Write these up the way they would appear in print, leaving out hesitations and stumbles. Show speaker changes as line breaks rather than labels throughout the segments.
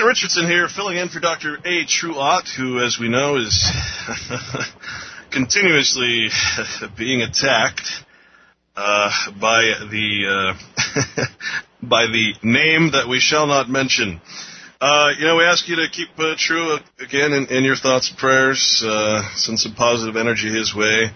Richardson here, filling in for Dr. A. Truott, who, as we know, is continuously being attacked by the by the name that we shall not mention. We ask you to keep True again in your thoughts and prayers. Send some positive energy his way.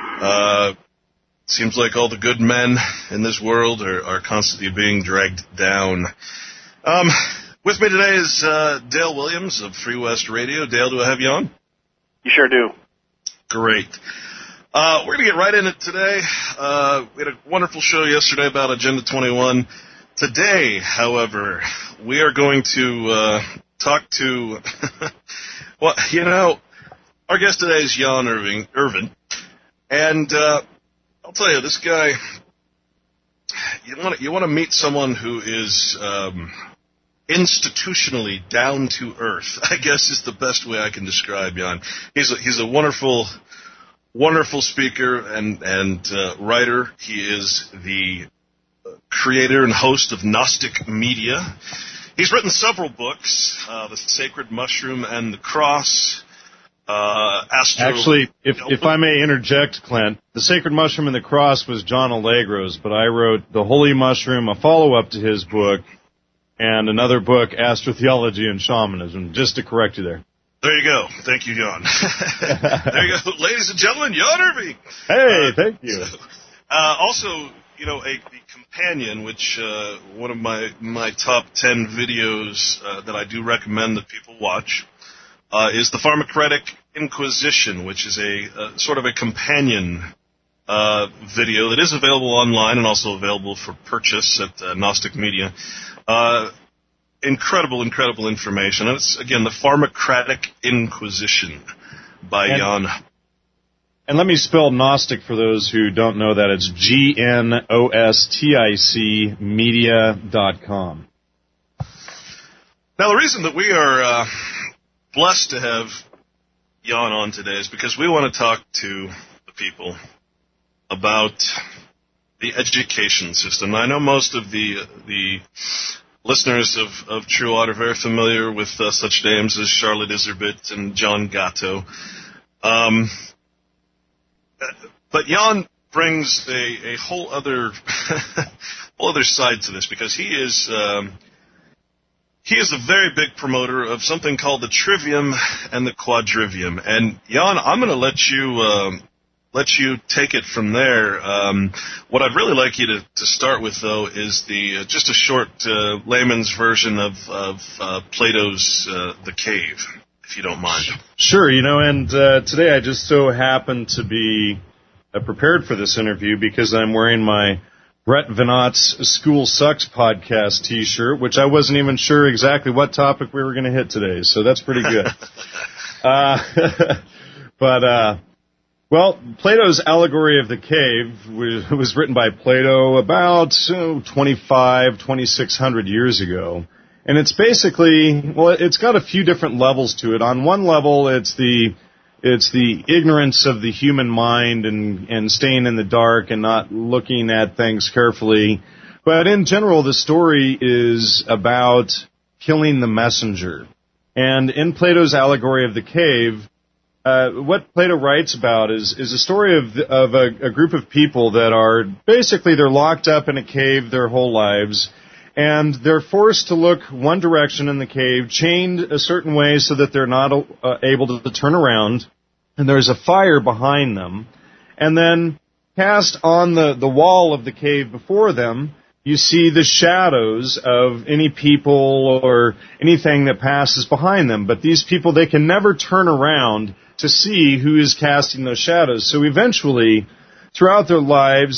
Seems like all the good men in this world are constantly being dragged down. With me today is Dale Williams of Free West Radio. Dale, do I have you on?
You sure do.
Great. We're going to get right in it today. We had a wonderful show yesterday about Agenda 21. Today, however, we are going to talk to, well, our guest today is Jan Irvin. And I'll tell you, this guy, you want to meet someone who is institutionally down to earth, I guess is the best way I can describe Jan. He's a wonderful speaker and writer. He is the creator and host of Gnostic Media. He's written several books, The Sacred Mushroom and the Cross.
Actually, if I may interject, Clint, The Sacred Mushroom and the Cross was John Allegro's, but I wrote The Holy Mushroom, a follow-up to his book, and another book, Astrotheology and Shamanism, just to correct you there.
There you go. Thank you, Jan. There you go. Ladies and gentlemen, Jan Irvin.
Hey, thank you.
Also, a companion, which one of my top 10 videos that I do recommend that people watch is the Pharmacratic Inquisition, which is a sort of a companion video that is available online and also available for purchase at Gnostic Media. Incredible information. And it's, again, the Pharmacratic Inquisition by Jan.
And let me spell Gnostic for those who don't know that. It's GNOSTIC media.com.
Now, the reason that we are blessed to have Jan on today is because we want to talk to the people about the education system. I know most of the listeners of True Odd are very familiar with such names as Charlotte Iserbyt and John Gatto. But Jan brings a whole other side to this, because he is a very big promoter of something called the Trivium and the Quadrivium. And Jan, I'm going to let you take it from there. What I'd really like you to start with, though, is just a short layman's version of Plato's The Cave, if you don't mind.
Sure, and today I just so happen to be prepared for this interview because I'm wearing my Brett Veinott's School Sucks podcast T-shirt, which I wasn't even sure exactly what topic we were going to hit today, so that's pretty good. Well, Plato's Allegory of the Cave was written by Plato about 2,600 years ago. And it's basically, it's got a few different levels to it. On one level, it's the ignorance of the human mind and staying in the dark and not looking at things carefully. But in general, the story is about killing the messenger. And in Plato's Allegory of the Cave, what Plato writes about is a story of a group of people that are basically, they're locked up in a cave their whole lives, and they're forced to look one direction in the cave, chained a certain way so that they're not able to turn around, and there's a fire behind them. And then cast on the wall of the cave before them, you see the shadows of any people or anything that passes behind them. But these people, they can never turn around to see who is casting those shadows. So eventually, throughout their lives,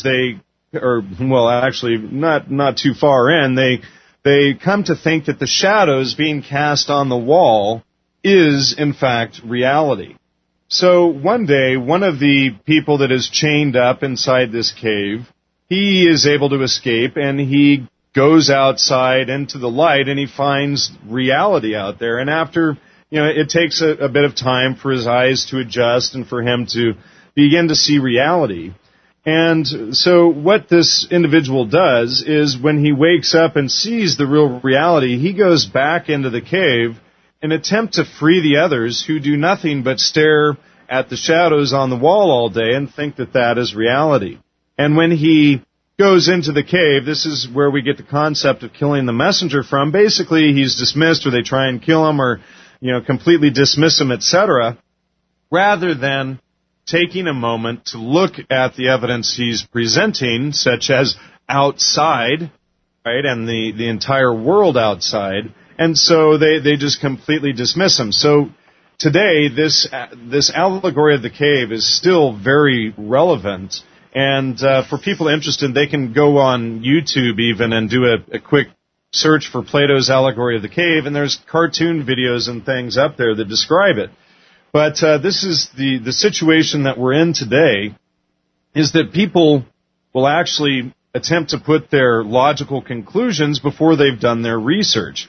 not too far in, they come to think that the shadows being cast on the wall is, in fact, reality. So one day, one of the people that is chained up inside this cave, he is able to escape, and he goes outside into the light, and he finds reality out there. And after, it takes a bit of time for his eyes to adjust and for him to begin to see reality. And so what this individual does is when he wakes up and sees the real reality, he goes back into the cave in an attempt to free the others who do nothing but stare at the shadows on the wall all day and think that that is reality. And when he goes into the cave, this is where we get the concept of killing the messenger from. Basically, he's dismissed, or they try and kill him, or completely dismiss him, etc., rather than taking a moment to look at the evidence he's presenting, such as outside, right, and the entire world outside, and so they just completely dismiss him. So today, this allegory of the cave is still very relevant. And for people interested, they can go on YouTube even and do a quick search for Plato's Allegory of the Cave, and there's cartoon videos and things up there that describe it. But this is the situation that we're in today, is that people will actually attempt to put their logical conclusions before they've done their research.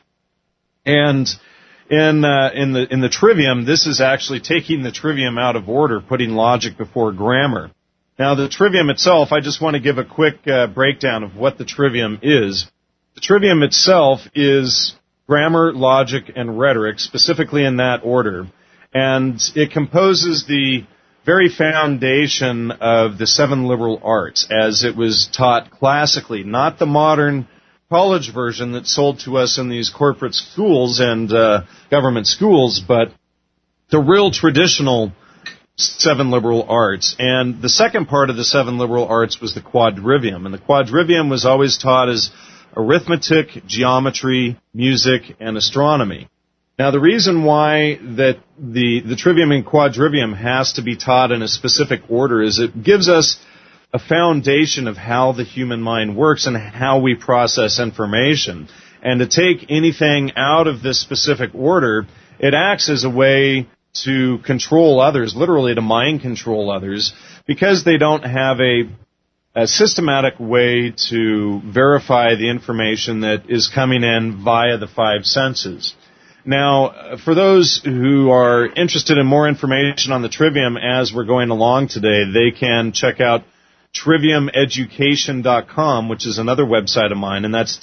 And in the trivium, this is actually taking the trivium out of order, putting logic before grammar. Now, the trivium itself, I just want to give a quick breakdown of what the trivium is. The trivium itself is grammar, logic, and rhetoric, specifically in that order. And it composes the very foundation of the 7 liberal arts as it was taught classically, not the modern college version that's sold to us in these corporate schools and government schools, but the real traditional 7 liberal arts. And the second part of the 7 liberal arts was the quadrivium. And the quadrivium was always taught as arithmetic, geometry, music, and astronomy. Now, the reason why that the trivium and quadrivium has to be taught in a specific order is it gives us a foundation of how the human mind works and how we process information. And to take anything out of this specific order, it acts as a way to control others, literally to mind control others, because they don't have a systematic way to verify the information that is coming in via the 5 senses. Now, for those who are interested in more information on the trivium as we're going along today, they can check out triviumeducation.com, which is another website of mine, and that's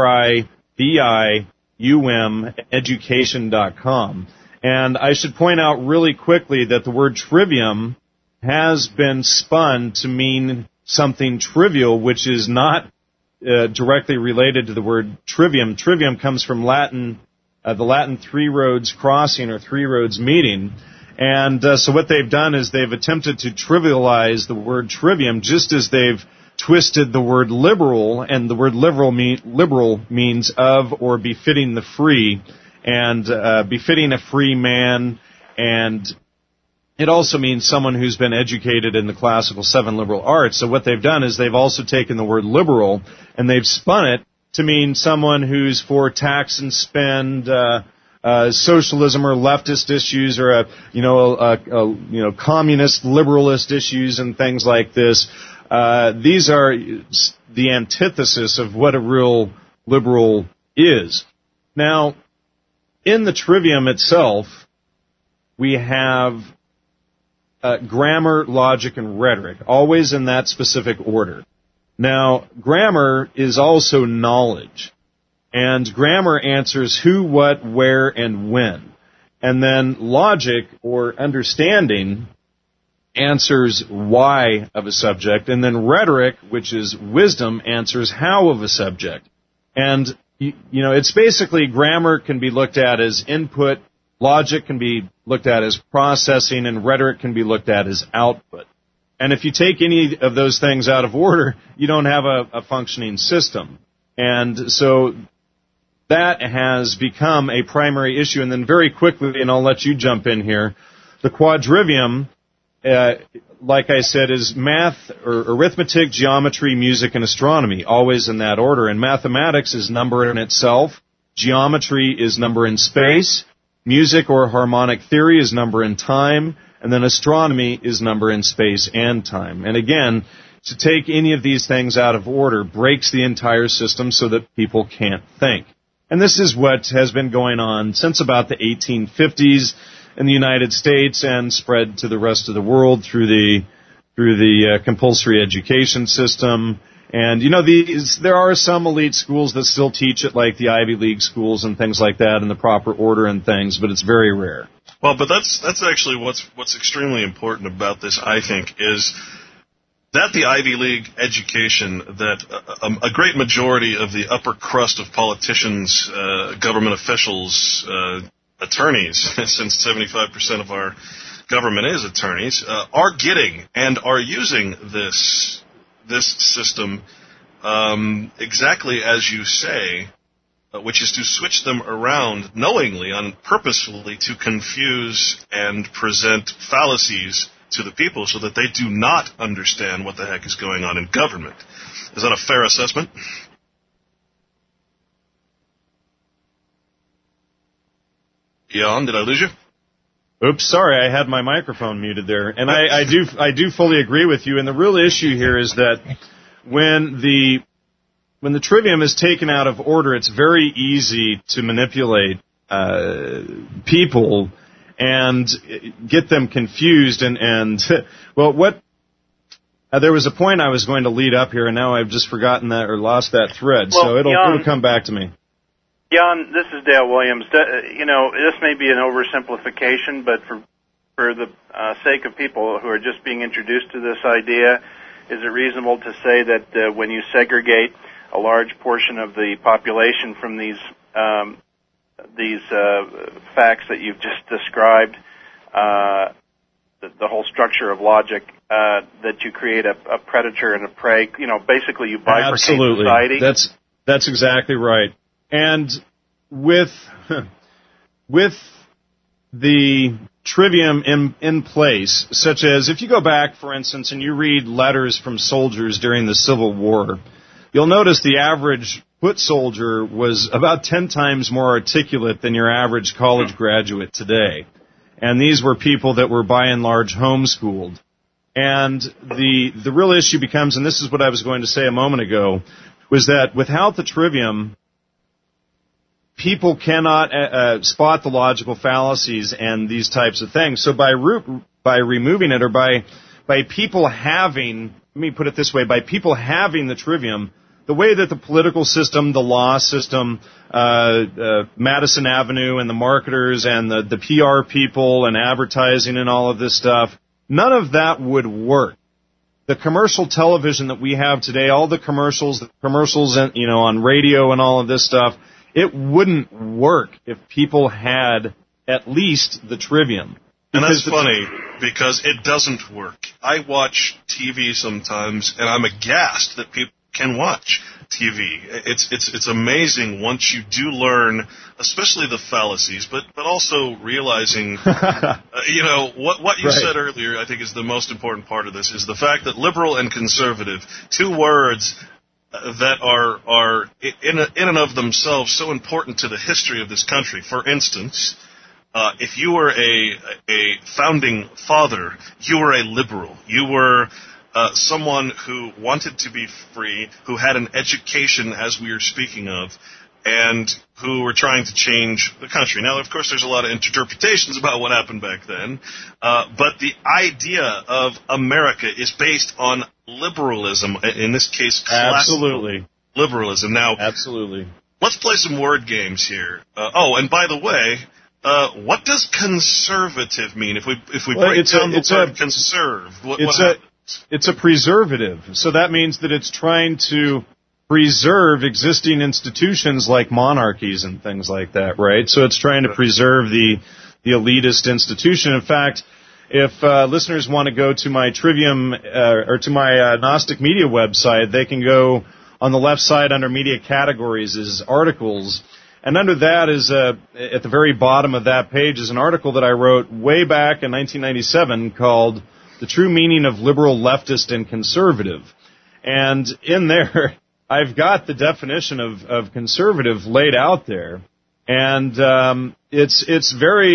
TRIVIUM education.com. And I should point out really quickly that the word trivium has been spun to mean something trivial, which is not directly related to the word trivium. Trivium comes from Latin, the Latin 3 roads crossing or 3 roads meeting. And so what they've done is they've attempted to trivialize the word trivium, just as they've twisted the word liberal, and the word liberal means of or befitting the free, and befitting a free man, and it also means someone who's been educated in the classical 7 liberal arts. So what they've done is they've also taken the word liberal and they've spun it to mean someone who's for tax and spend, socialism or leftist issues, or communist liberalist issues and things like this. These are the antithesis of what a real liberal is. Now, in the trivium itself, we have grammar, logic, and rhetoric, always in that specific order. Now, grammar is also knowledge, and grammar answers who, what, where, and when. And then logic, or understanding, answers why of a subject, and then rhetoric, which is wisdom, answers how of a subject. And it's basically grammar can be looked at as input, logic can be looked at as processing, and rhetoric can be looked at as output. And if you take any of those things out of order, you don't have a functioning system. And so that has become a primary issue. And then very quickly, and I'll let you jump in here, the quadrivium, like I said, is math or arithmetic, geometry, music, and astronomy, always in that order. And mathematics is number in itself. Geometry is number in space. Music or harmonic theory is number in time. And then astronomy is number in space and time. And again, to take any of these things out of order breaks the entire system so that people can't think. And this is what has been going on since about the 1850s in the United States and spread to the rest of the world through the through the compulsory education system. And, there are some elite schools that still teach it, like the Ivy League schools and things like that, in the proper order and things, but it's very rare.
Well, but that's actually what's extremely important about this, I think, is that the Ivy League education that a great majority of the upper crust of politicians, government officials, attorneys, since 75% of our government is attorneys, are getting and are using this system exactly as you say, which is to switch them around knowingly and purposefully to confuse and present fallacies to the people so that they do not understand what the heck is going on in government. Is that a fair assessment? Jan, did I lose you?
Oops, sorry, I had my microphone muted there. And I do fully agree with you. And the real issue here is that when the trivium is taken out of order, it's very easy to manipulate people and get them confused. And there was a point I was going to lead up here, and now I've just forgotten that or lost that thread. Well, so it'll come back to me.
Jan, this is Dale Williams. This may be an oversimplification, but for the sake of people who are just being introduced to this idea, is it reasonable to say that when you segregate a large portion of the population from these facts that you've just described, the whole structure of logic, that you create a predator and a prey? Basically you bifurcate society.
That's exactly right. And with the trivium in place, such as if you go back, for instance, and you read letters from soldiers during the Civil War, you'll notice the average foot soldier was about 10 times more articulate than your average college graduate today. And these were people that were by and large homeschooled. And the real issue becomes, and this is what I was going to say a moment ago, was that without the trivium, people cannot spot the logical fallacies and these types of things. So by removing it, or by people having, let me put it this way, by people having the trivium, the way that the political system, the law system, Madison Avenue and the marketers and the PR people and advertising and all of this stuff, none of that would work. The commercial television that we have today, all the commercials on radio and all of this stuff, it wouldn't work if people had at least the trivium.
And that's funny, because it doesn't work. I watch TV sometimes, and I'm aghast that people can watch TV. It's amazing once you do learn, especially the fallacies, but also realizing, what you said earlier, I think is the most important part of this, is the fact that liberal and conservative, two words that are in and of themselves so important to the history of this country. For instance, if you were a founding father, you were a liberal. You were someone who wanted to be free, who had an education, as we are speaking of, and who were trying to change the country. Now, of course, there's a lot of interpretations about what happened back then, but the idea of America is based on liberalism, in this case, classical liberalism. Now,
absolutely.
Let's play some word games here. And by the way, what does conservative mean? If we break down the word conserve, what happens?
It's a preservative. So that means that it's trying to preserve existing institutions like monarchies and things like that, right? So it's trying to preserve the elitist institution. In fact, if listeners want to go to my Trivium or to my Gnostic Media website, they can go on the left side under Media Categories is Articles. And under that is, at the very bottom of that page, is an article that I wrote way back in 1997 called The True Meaning of Liberal, Leftist, and Conservative. And in there, I've got the definition of conservative laid out there. And it's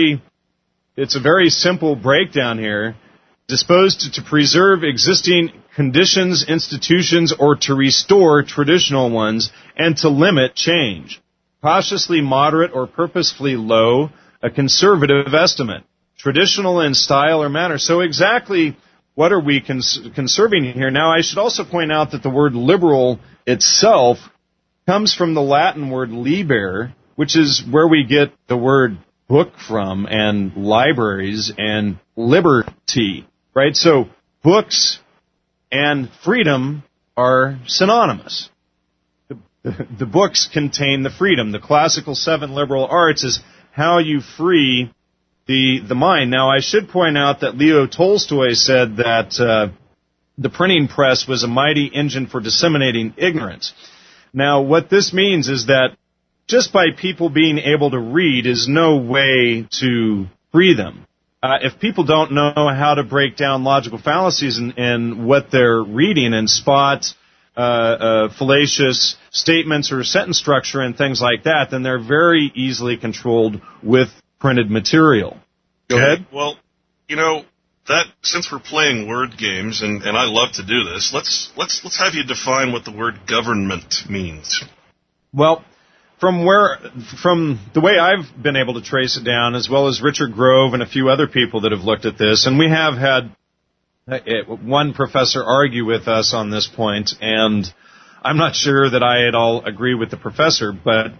a very simple breakdown here. Disposed to preserve existing conditions, institutions, or to restore traditional ones, and to limit change. Cautiously moderate or purposefully low, a conservative estimate. Traditional in style or manner. So exactly what are we conserving here? Now, I should also point out that the word liberal itself comes from the Latin word liber, which is where we get the word book from, and libraries, and liberty, right? So books and freedom are synonymous. The books contain the freedom. The classical 7 liberal arts is how you free the mind. Now, I should point out that Leo Tolstoy said that the printing press was a mighty engine for disseminating ignorance. Now, what this means is that just by people being able to read is no way to free them. If people don't know how to break down logical fallacies in what they're reading and spot fallacious statements or sentence structure and things like that, then they're very easily controlled with printed material. Go ahead.
Well, you know, that since we're playing word games, and I love to do this, let's have you define what the word government means.
Well, from the way I've been able to trace it down, as well as Richard Grove and a few other people that have looked at this, and we have had one professor argue with us on this point, and I'm not sure that I at all agree with the professor, but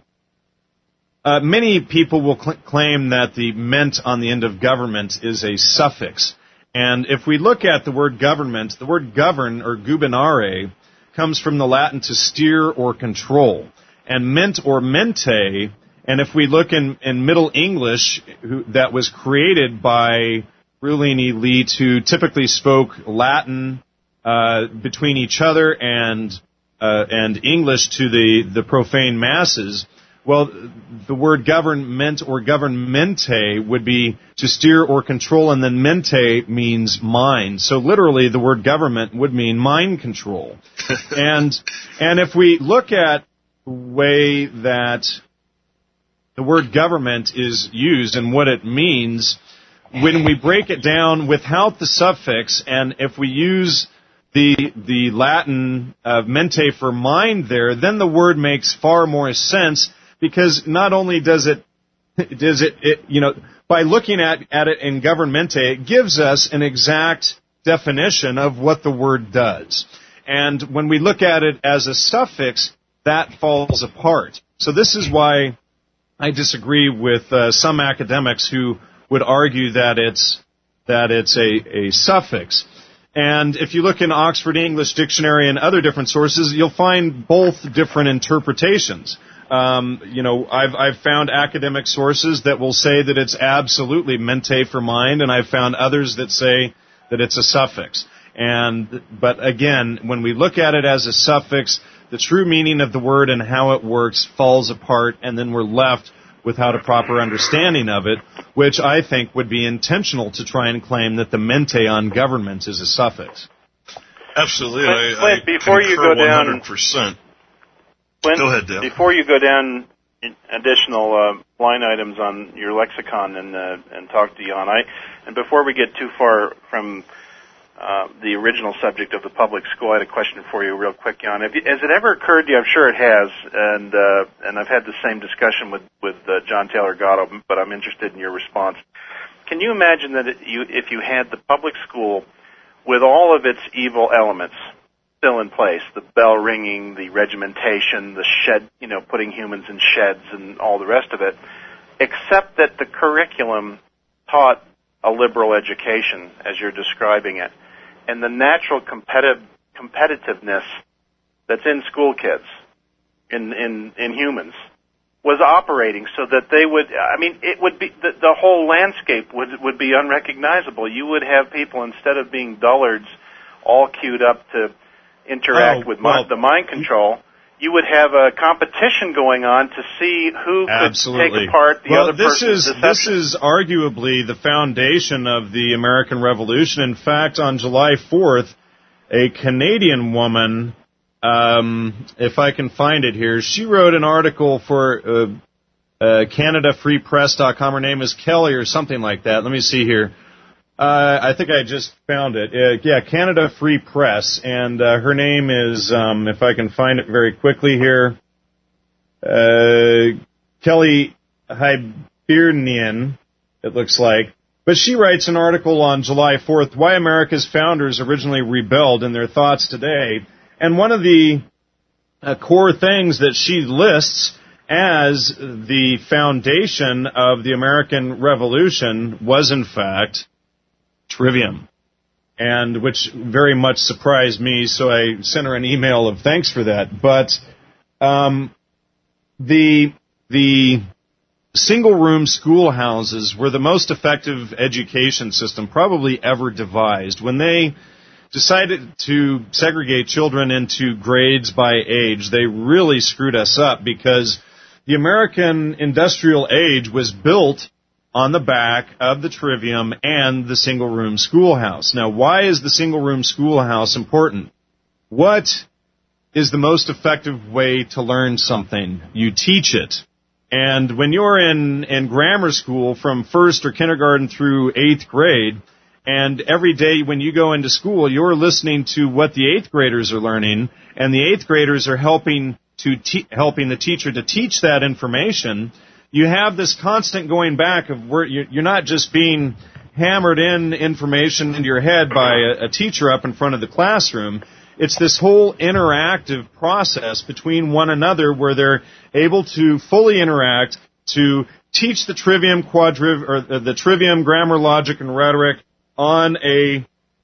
many people will claim that the ment on the end of government is a suffix. And if we look at the word government, the word govern, or gubernare, comes from the Latin to steer or control. And ment or mente, and if we look in Middle English, that was created by ruling elite who typically spoke Latin between each other and English to the profane masses. Well, the word government or governmente would be to steer or control, and then mente means mind. So literally, the word government would mean mind control. and if we look at the way that the word government is used and what it means, when we break it down without the suffix, and if we use the Latin mente for mind there, then the word makes far more sense, because not only does it by looking at it in governmente, it gives us an exact definition of what the word does. And when we look at it as a suffix, that falls apart. So this is why I disagree with some academics who would argue that it's a suffix. And if you look in Oxford English Dictionary and other different sources, you'll find both different interpretations. I've found academic sources that will say that it's absolutely mente for mind, and I've found others that say that it's a suffix. But again, when we look at it as a suffix, the true meaning of the word and how it works falls apart, and then we're left without a proper understanding of it, which I think would be intentional to try and claim that the mente on government is a suffix.
Absolutely.
Clint, before you go down
100%.
Clint,
go ahead, Dale.
Before you go down additional line items on your lexicon and talk to Jan, and before we get too far from the original subject of the public school, I had a question for you real quick, Jan. Has it ever occurred to you, I'm sure it has, and I've had the same discussion with John Taylor Gatto, but I'm interested in your response. Can you imagine that if you had the public school with all of its evil elements still in place, the bell ringing, the regimentation, the shed, putting humans in sheds and all the rest of it, except that the curriculum taught a liberal education, as you're describing it, and the natural competitiveness that's in school kids, in humans, was operating so that they would, it would be, the whole landscape would be unrecognizable. You would have people, instead of being dullards, all queued up to interact with the mind control, you would have a competition going on to see who could take apart the other person's deception.
This is arguably the foundation of the American Revolution. In fact, on July 4th, a Canadian woman, if I can find it here, she wrote an article for CanadaFreePress.com. Her name is Kelly or something like that. Let me see here. I think I just found it. Canada Free Press, and her name is, if I can find it very quickly here, Kelly Hibernian, it looks like. But she writes an article on July 4th, Why America's Founders Originally Rebelled and Their Thoughts Today. And one of the core things that she lists as the foundation of the American Revolution was, in fact, trivium. And which very much surprised me, so I sent her an email of thanks for that. But the single-room schoolhouses were the most effective education system probably ever devised. When they decided to segregate children into grades by age, they really screwed us up because the American industrial age was built on the back of the trivium and the single-room schoolhouse. Now, why is the single-room schoolhouse important? What is the most effective way to learn something? You teach it. And when you're in grammar school from first or kindergarten through 8th grade, and every day when you go into school, you're listening to what the 8th graders are learning, and the 8th graders are helping the teacher to teach that information, you have this constant going back of where you're not just being hammered in information into your head by a teacher up in front of the classroom. It's this whole interactive process between one another where they're able to fully interact to teach the trivium, the trivium, grammar, logic, and rhetoric on a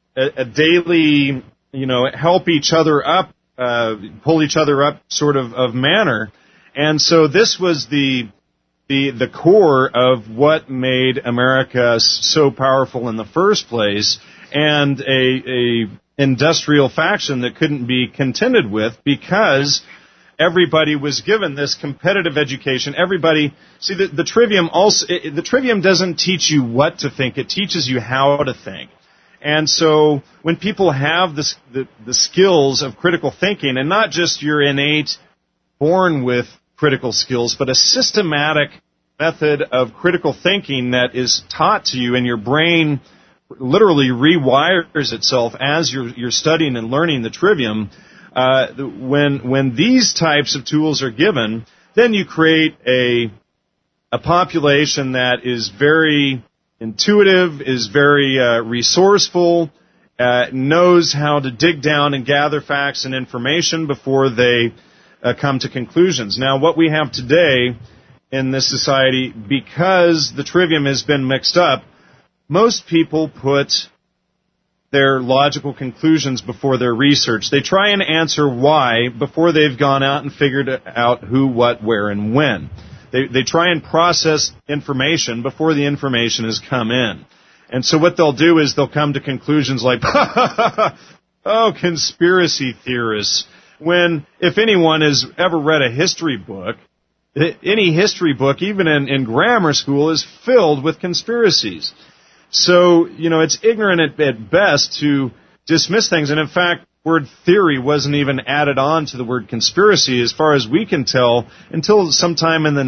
daily, help each other up, pull each other up sort of manner. And so this was the core of what made America so powerful in the first place, and a industrial faction that couldn't be contended with because everybody was given this competitive education. Everybody, see, the trivium doesn't teach you what to think; it teaches you how to think. And so when people have the skills of critical thinking, and not just your innate, born with critical skills, but a systematic method of critical thinking that is taught to you, and your brain literally rewires itself as you're studying and learning the trivium. When these types of tools are given, then you create a population that is very intuitive, is very resourceful, knows how to dig down and gather facts and information before they come to conclusions. Now, what we have today in this society, because the trivium has been mixed up, most people put their logical conclusions before their research. They try and answer why before they've gone out and figured out who, what, where, and when. They try and process information before the information has come in. And so what they'll do is they'll come to conclusions like, oh, conspiracy theorists. When, if anyone has ever read a history book, any history book, even in grammar school, is filled with conspiracies. So, it's ignorant at best to dismiss things. And in fact, word theory wasn't even added on to the word conspiracy, as far as we can tell, until sometime in the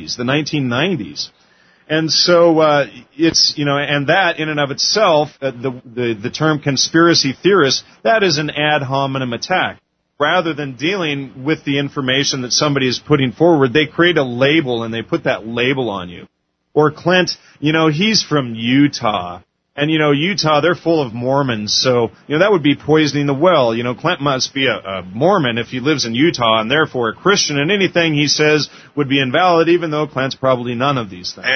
1990s. And so, and that in and of itself, the term conspiracy theorist, that is an ad hominem attack. Rather than dealing with the information that somebody is putting forward, they create a label and they put that label on you. Or Clint, he's from Utah. And, Utah, they're full of Mormons, so, that would be poisoning the well. Clint must be a Mormon if he lives in Utah, and therefore a Christian, and anything he says would be invalid, even though Clint's probably none of these things.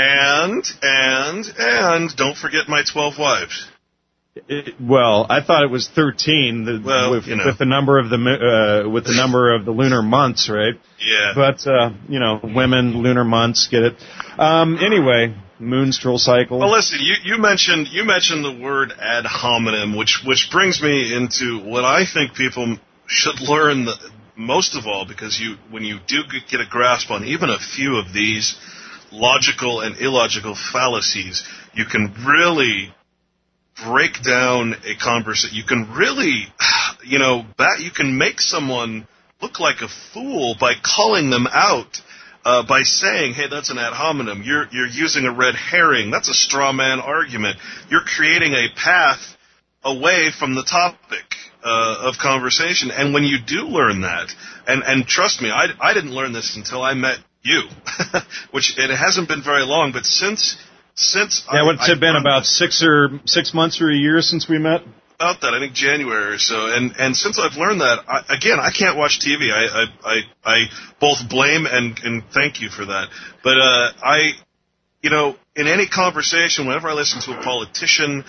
And don't forget my 12 wives.
Well, I thought it was 13 with the number of the lunar months, right?
Yeah.
But women, lunar months, get it. Anyway, moonstral cycle.
Well, listen, you mentioned the word ad hominem, which brings me into what I think people should learn most of all, because when you do get a grasp on even a few of these logical and illogical fallacies, you can really break down a conversation. You can really, you can make someone look like a fool by calling them out, by saying, hey, that's an ad hominem. You're using a red herring. That's a straw man argument. You're creating a path away from the topic of conversation. And when you do learn that, and trust me, I didn't learn this until I met you, which it hasn't been very long, but since
what's it been, about 6 months or a year since we met?
About that, I think January or so. And since I've learned that, I can't watch TV. I both blame and thank you for that. But in any conversation, whenever I listen to a politician,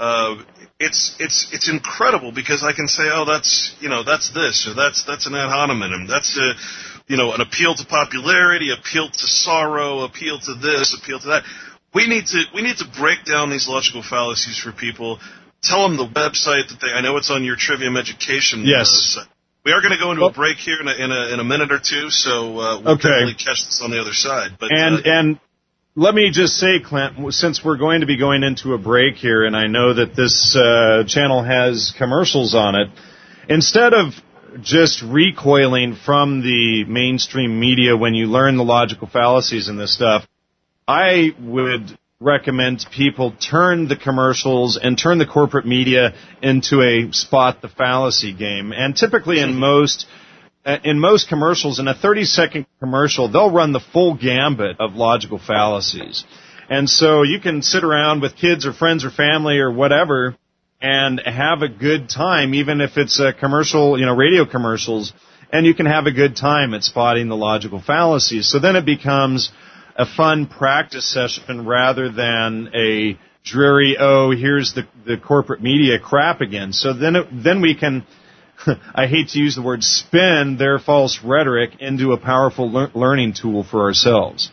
it's incredible because I can say, oh, that's this, or that's an ad hominem, that's an appeal to popularity, appeal to sorrow, appeal to this, appeal to that. We need to break down these logical fallacies for people. Tell them the website that I know it's on your Trivium Education.
Yes.
We are going to go into a break here in a minute or two, so we'll definitely catch this on the other side. But
and let me just say, Clint, since we're going to be going into a break here, and I know that this channel has commercials on it, instead of just recoiling from the mainstream media when you learn the logical fallacies and this stuff, I would recommend people turn the commercials and turn the corporate media into a spot the fallacy game. And typically in most commercials, in a 30-second commercial, they'll run the full gambit of logical fallacies. And so you can sit around with kids or friends or family or whatever and have a good time, even if it's a commercial, radio commercials, and you can have a good time at spotting the logical fallacies. So then it becomes a fun practice session rather than a dreary, here's the corporate media crap again. So then we can, I hate to use the word spin their false rhetoric into a powerful learning tool for ourselves.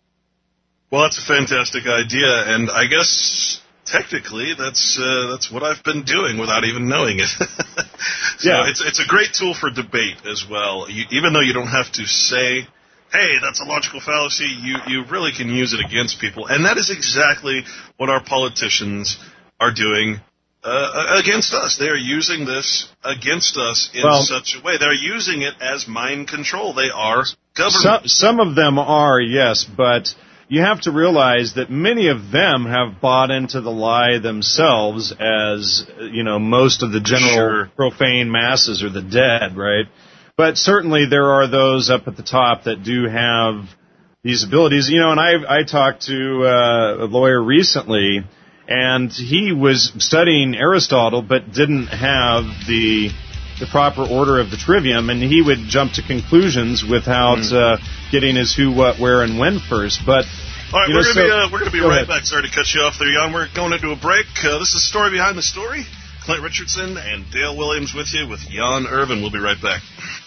Well, that's a fantastic idea, and I guess technically that's what I've been doing without even knowing it. It's a great tool for debate as well. Even though you don't have to say, hey, that's a logical fallacy, you really can use it against people. And that is exactly what our politicians are doing against us. They are using this against us in such a way. They're using it as mind control. They are government.
Some of them are, yes, but you have to realize that many of them have bought into the lie themselves, as, most of the general profane masses are the dead, right? But certainly there are those up at the top that do have these abilities. And I talked to a lawyer recently, and he was studying Aristotle but didn't have the proper order of the trivium, and he would jump to conclusions without getting his who, what, where, and when first. But
all right, we're going to be right back. Sorry to cut you off there, Jan. We're going into a break. This is Story Behind the Story. Clint Richardson and Dale Williams with you with Jan Irvin. We'll be right back.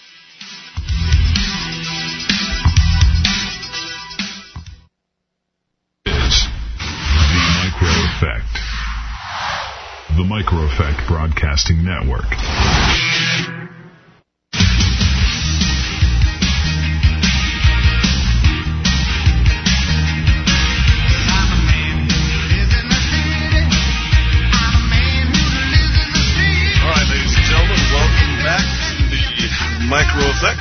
The Micro Effect Broadcasting Network.
All right, ladies and gentlemen, welcome back to the Micro Effect.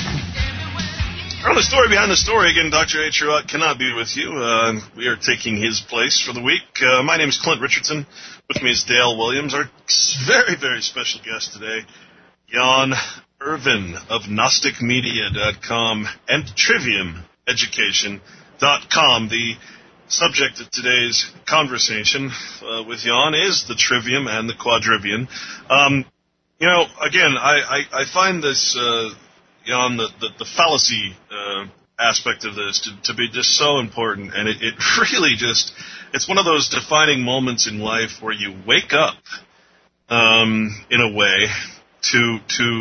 On the Story Behind the Story, again, Dr. A. Truott cannot be with you. We are taking his place for the week. My name is Clint Richardson. With me is Dale Williams. Our very, very special guest today, Jan Irvin of GnosticMedia.com and TriviumEducation.com. The subject of today's conversation with Jan is the trivium and the quadrivium. Again, I find this... Jan, the fallacy aspect of this to be just so important, and it really just, it's one of those defining moments in life where you wake up in a way to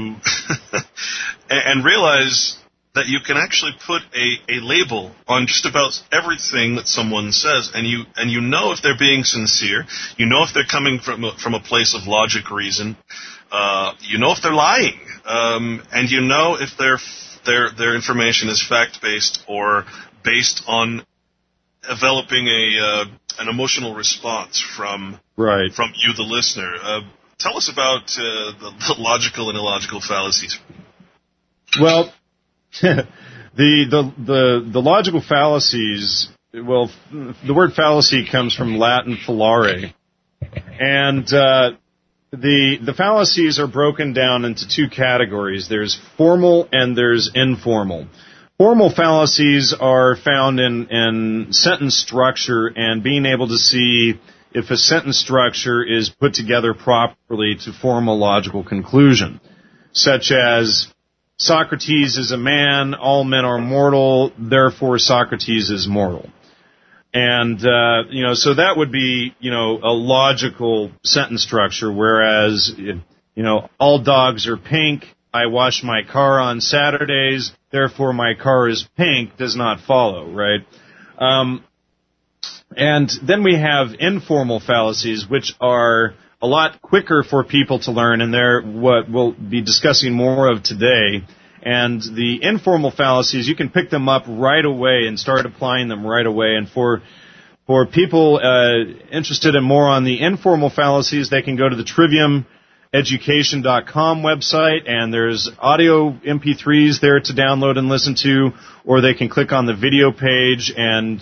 and realize that you can actually put a label on just about everything that someone says, and you know if they're being sincere, you know if they're coming from a place of logic, reason, you know if they're lying, and you know if their information is fact-based or based on developing an emotional response from you, the listener. Tell us about the logical and illogical fallacies.
Well, the logical fallacies. Well, the word fallacy comes from Latin fallare, and the fallacies are broken down into two categories. There's formal and there's informal. Formal fallacies are found in sentence structure and being able to see if a sentence structure is put together properly to form a logical conclusion, such as Socrates is a man, all men are mortal, therefore Socrates is mortal. And, so that would be, a logical sentence structure, whereas, all dogs are pink, I wash my car on Saturdays, therefore my car is pink, does not follow, right? And then we have informal fallacies, which are a lot quicker for people to learn, and they're what we'll be discussing more of today. And the informal fallacies, you can pick them up right away and start applying them right away. And for people interested in more on the informal fallacies, they can go to the triviumeducation.com website, and there's audio MP3s there to download and listen to, or they can click on the video page and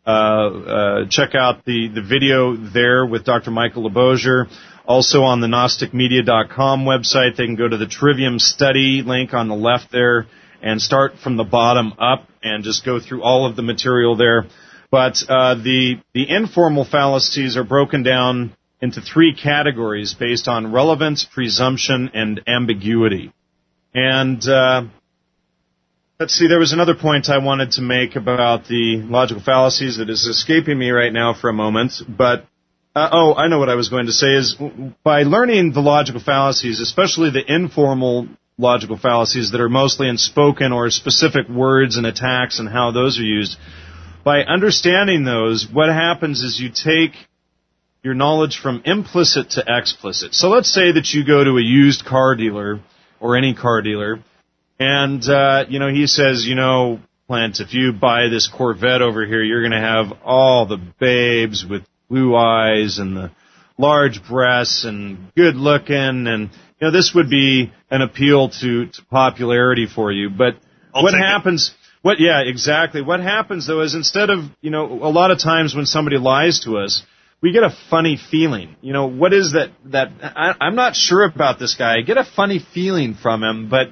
check out the video there with Dr. Michael Lebozier. Also on the GnosticMedia.com website, they can go to the Trivium Study link on the left there and start from the bottom up and just go through all of the material there. But the informal fallacies are broken down into three categories based on relevance, presumption, and ambiguity. And let's see, there was another point I wanted to make about the logical fallacies that is escaping me right now for a moment, but I know what I was going to say is by learning the logical fallacies, especially the informal logical fallacies that are mostly in spoken or specific words and attacks and how those are used, by understanding those, what happens is you take your knowledge from implicit to explicit. So let's say that you go to a used car dealer or any car dealer, and he says, Clint, if you buy this Corvette over here, you're going to have all the babes with blue eyes and the large breasts and good looking, and this would be an appeal to popularity for you. But what happens? Exactly. What happens though is instead of a lot of times when somebody lies to us, we get a funny feeling. What is that I'm not sure about this guy. I get a funny feeling from him, but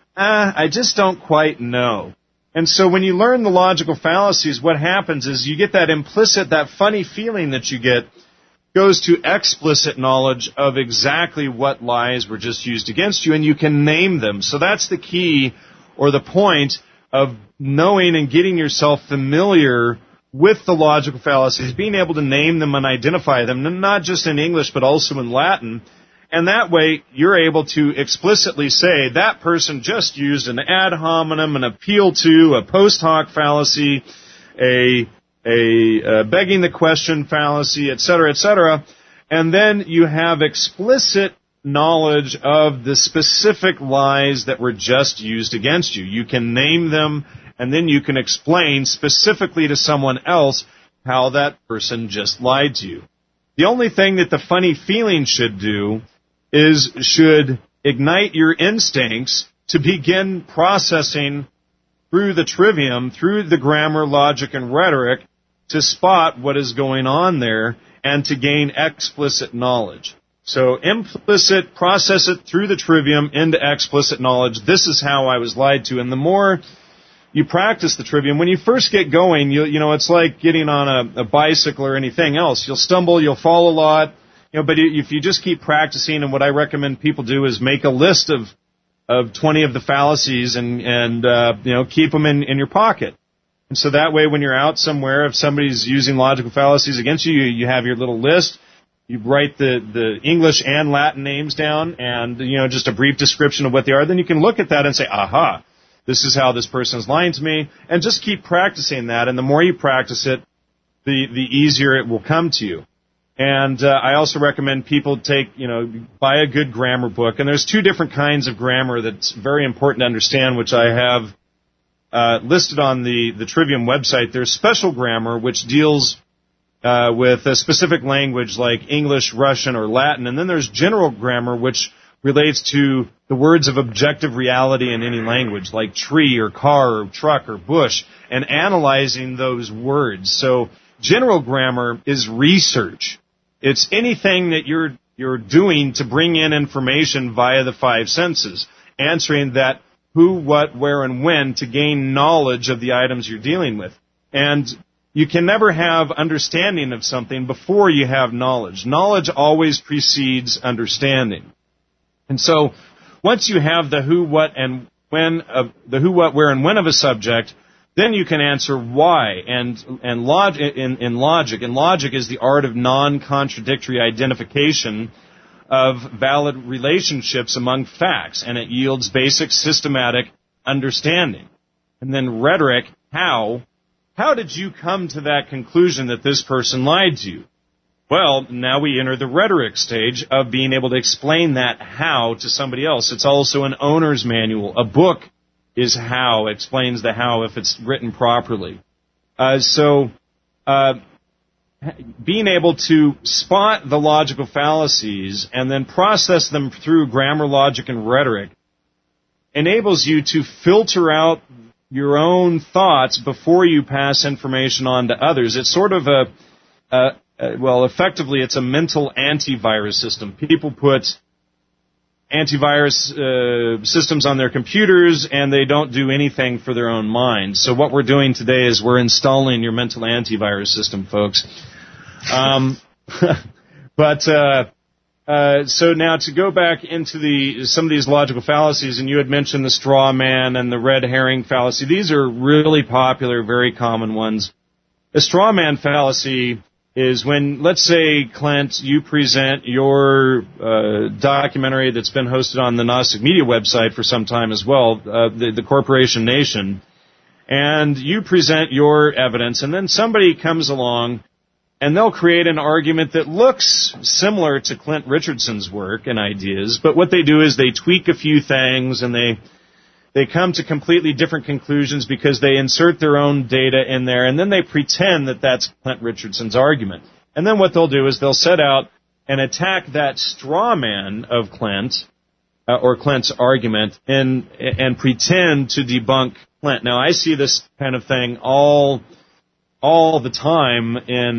I just don't quite know. And so when you learn the logical fallacies, what happens is you get that implicit, that funny feeling that you get goes to explicit knowledge of exactly what lies were just used against you, and you can name them. So that's the key or the point of knowing and getting yourself familiar with the logical fallacies, being able to name them and identify them, not just in English but also in Latin. And that way, you're able to explicitly say that person just used an ad hominem, an appeal to, a post hoc fallacy, a begging the question fallacy, etc., and then you have explicit knowledge of the specific lies that were just used against you. You can name them, and then you can explain specifically to someone else how that person just lied to you. The only thing that the funny feeling should do should ignite your instincts to begin processing through the trivium, through the grammar, logic, and rhetoric, to spot what is going on there and to gain explicit knowledge. So implicit, process it through the trivium into explicit knowledge. This is how I was lied to. And the more you practice the trivium, when you first get going, it's like getting on a bicycle or anything else. You'll stumble, you'll fall a lot. But if you just keep practicing, and what I recommend people do is make a list of 20 of the fallacies and keep them in your pocket. And so that way when you're out somewhere, if somebody's using logical fallacies against you, you have your little list. You write the English and Latin names down and, just a brief description of what they are. Then you can look at that and say, aha, this is how this person is lying to me. And just keep practicing that. And the more you practice it, the easier it will come to you. And I also recommend people buy a good grammar book. And there's two different kinds of grammar that's very important to understand, which I have listed on the Trivium website. There's special grammar, which deals with a specific language like English, Russian, or Latin. And then there's general grammar, which relates to the words of objective reality in any language, like tree or car or truck or bush, and analyzing those words. So general grammar is research. It's anything that you're doing to bring in information via the five senses, answering that who, what, where, and when to gain knowledge of the items you're dealing with. And you can never have understanding of something before you have knowledge. Knowledge always precedes understanding. And so, once you have the who, what, and when of the who, what, where, and when of a subject, then you can answer why. And in logic is the art of non-contradictory identification of valid relationships among facts, and it yields basic systematic understanding. And then rhetoric, how did you come to that conclusion that this person lied to you? Well, now we enter the rhetoric stage of being able to explain that how to somebody else. It's also an owner's manual. A book is how, explains the how if it's written properly. Being able to spot the logical fallacies and then process them through grammar, logic, and rhetoric enables you to filter out your own thoughts before you pass information on to others. It's sort of effectively it's a mental antivirus system. People put antivirus systems on their computers, and they don't do anything for their own mind. So what we're doing today is we're installing your mental antivirus system, folks. So now to go back into some of these logical fallacies, and you had mentioned the straw man and the red herring fallacy. These are really popular, very common ones. A straw man fallacy is when, let's say, Clint, you present your documentary that's been hosted on the Gnostic Media website for some time as well, the Corporation Nation, and you present your evidence, and then somebody comes along and they'll create an argument that looks similar to Clint Richardson's work and ideas, but what they do is they tweak a few things, and they come to completely different conclusions because they insert their own data in there, and then they pretend that that's Clint Richardson's argument. And then what they'll do is they'll set out and attack that straw man of Clint, or Clint's argument, and pretend to debunk Clint. Now, I see this kind of thing all the time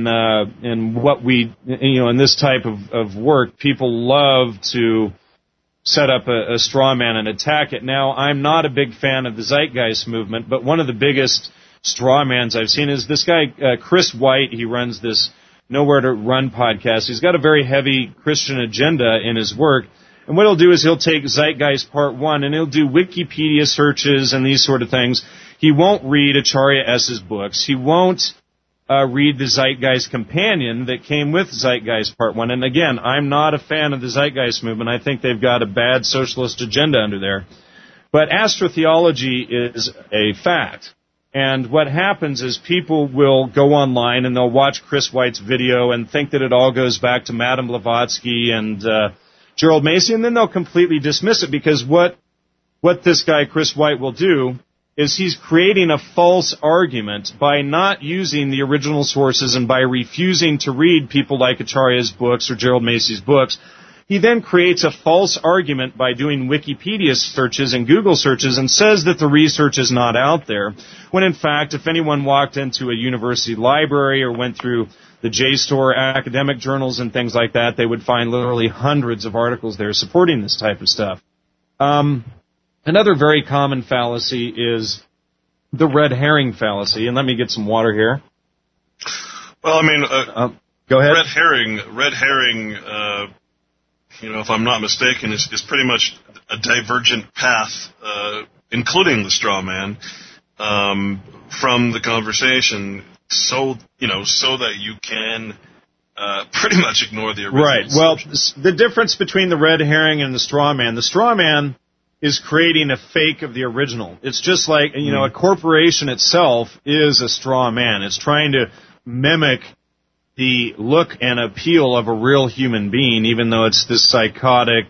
in what we, in this type of work. People love to set up a straw man and attack it. Now, I'm not a big fan of the Zeitgeist movement, but one of the biggest straw mans I've seen is this guy, Chris White. He runs this Nowhere to Run podcast. He's got a very heavy Christian agenda in his work. And what he'll do is he'll take Zeitgeist Part 1 and he'll do Wikipedia searches and these sort of things. He won't read Acharya S.'s books. He won't read the Zeitgeist Companion that came with Zeitgeist Part 1. And again, I'm not a fan of the Zeitgeist movement. I think they've got a bad socialist agenda under there. But astrotheology is a fact. And what happens is people will go online and they'll watch Chris White's video and think that it all goes back to Madame Blavatsky and Gerald Macy, and then they'll completely dismiss it, because what this guy Chris White will do is he's creating a false argument by not using the original sources and by refusing to read people like Acharya's books or Gerald Macy's books. He then creates a false argument by doing Wikipedia searches and Google searches and says that the research is not out there, when in fact, if anyone walked into a university library or went through the JSTOR academic journals and things like that, they would find literally hundreds of articles there supporting this type of stuff. Another very common fallacy is the red herring fallacy. And let me get some water here.
Well, I mean,
go ahead.
Red herring, if I'm not mistaken, is pretty much a divergent path, including the straw man, from the conversation, so that you can pretty much ignore the original. Right.
Well, the difference between the red herring and the straw man is creating a fake of the original. It's just like, a corporation itself is a straw man. It's trying to mimic the look and appeal of a real human being, even though it's this psychotic,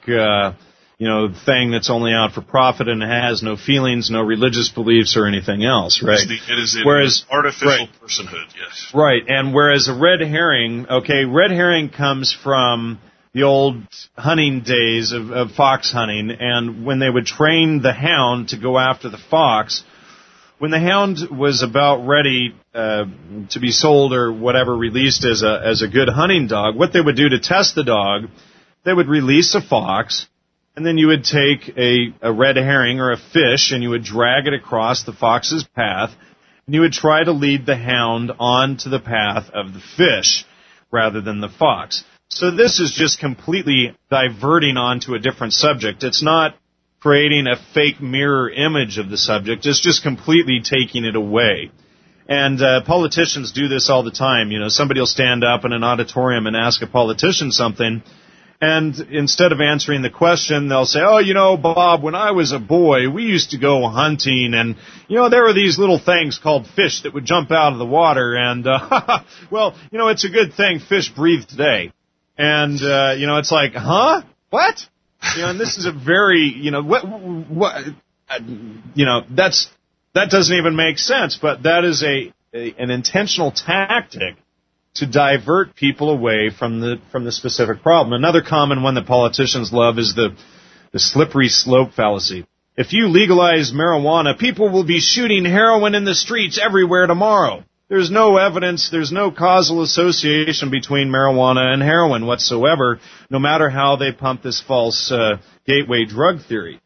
thing that's only out for profit and has no feelings, no religious beliefs or anything else, right?
It is artificial personhood, yes.
Right, and whereas a red herring comes from the old hunting days of fox hunting, and when they would train the hound to go after the fox, when the hound was about ready to be sold or whatever, released as a good hunting dog, what they would do to test the dog, they would release a fox, and then you would take a red herring or a fish, and you would drag it across the fox's path, and you would try to lead the hound onto the path of the fish rather than the fox. So this is just completely diverting onto a different subject. It's not creating a fake mirror image of the subject. It's just completely taking it away. And politicians do this all the time. You know, somebody will stand up in an auditorium and ask a politician something, and instead of answering the question, they'll say, oh, you know, Bob, when I was a boy, we used to go hunting, and, you know, there were these little things called fish that would jump out of the water, and, well, you know, it's a good thing fish breathe today. And, you know, it's like, huh? What? You know, and this is a very, you know, you know, that doesn't even make sense, but that is an intentional tactic to divert people away from the specific problem. Another common one that politicians love is the slippery slope fallacy. If you legalize marijuana, people will be shooting heroin in the streets everywhere tomorrow. There's no evidence, there's no causal association between marijuana and heroin whatsoever, no matter how they pump this false gateway drug theory.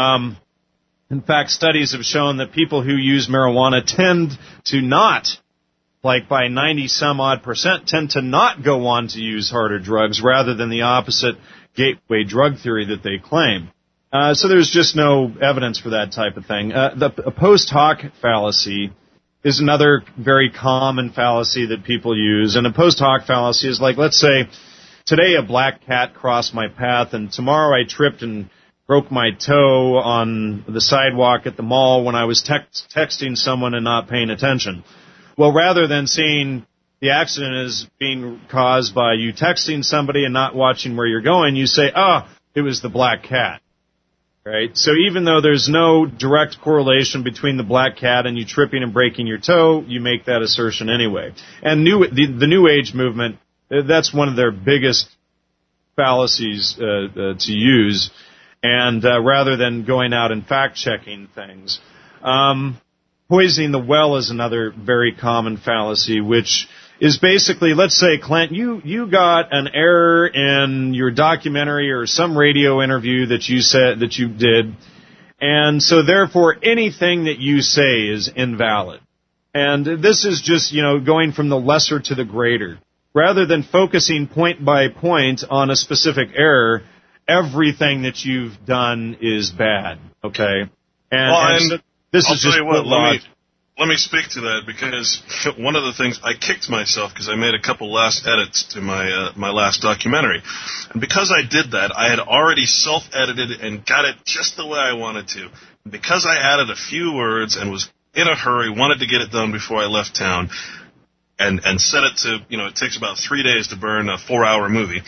In fact, studies have shown that people who use marijuana tend to not, like by 90-some-odd%, tend to not go on to use harder drugs rather than the opposite gateway drug theory that they claim. So there's just no evidence for that type of thing. The post hoc fallacy is another very common fallacy that people use. And a post hoc fallacy is like, let's say, today a black cat crossed my path, and tomorrow I tripped and broke my toe on the sidewalk at the mall when I was texting someone and not paying attention. Well, rather than seeing the accident as being caused by you texting somebody and not watching where you're going, you say, it was the black cat. Right? So even though there's no direct correlation between the black cat and you tripping and breaking your toe, you make that assertion anyway. And the New Age movement, that's one of their biggest fallacies to use. And rather than going out and fact-checking things. Poisoning the well is another very common fallacy, which is basically, let's say, Clint, you got an error in your documentary or some radio interview that you did, and so therefore anything that you say is invalid. And this is just, you know, going from the lesser to the greater. Rather than focusing point by point on a specific error, everything that you've done is bad, okay? And this
I'll
is just
tell you what, let me speak to that, because one of the things, I kicked myself because I made a couple last edits to my last documentary. And because I did that, I had already self-edited and got it just the way I wanted to. And because I added a few words and was in a hurry, wanted to get it done before I left town, and set it to, you know, it takes about 3 days to burn a 4-hour movie.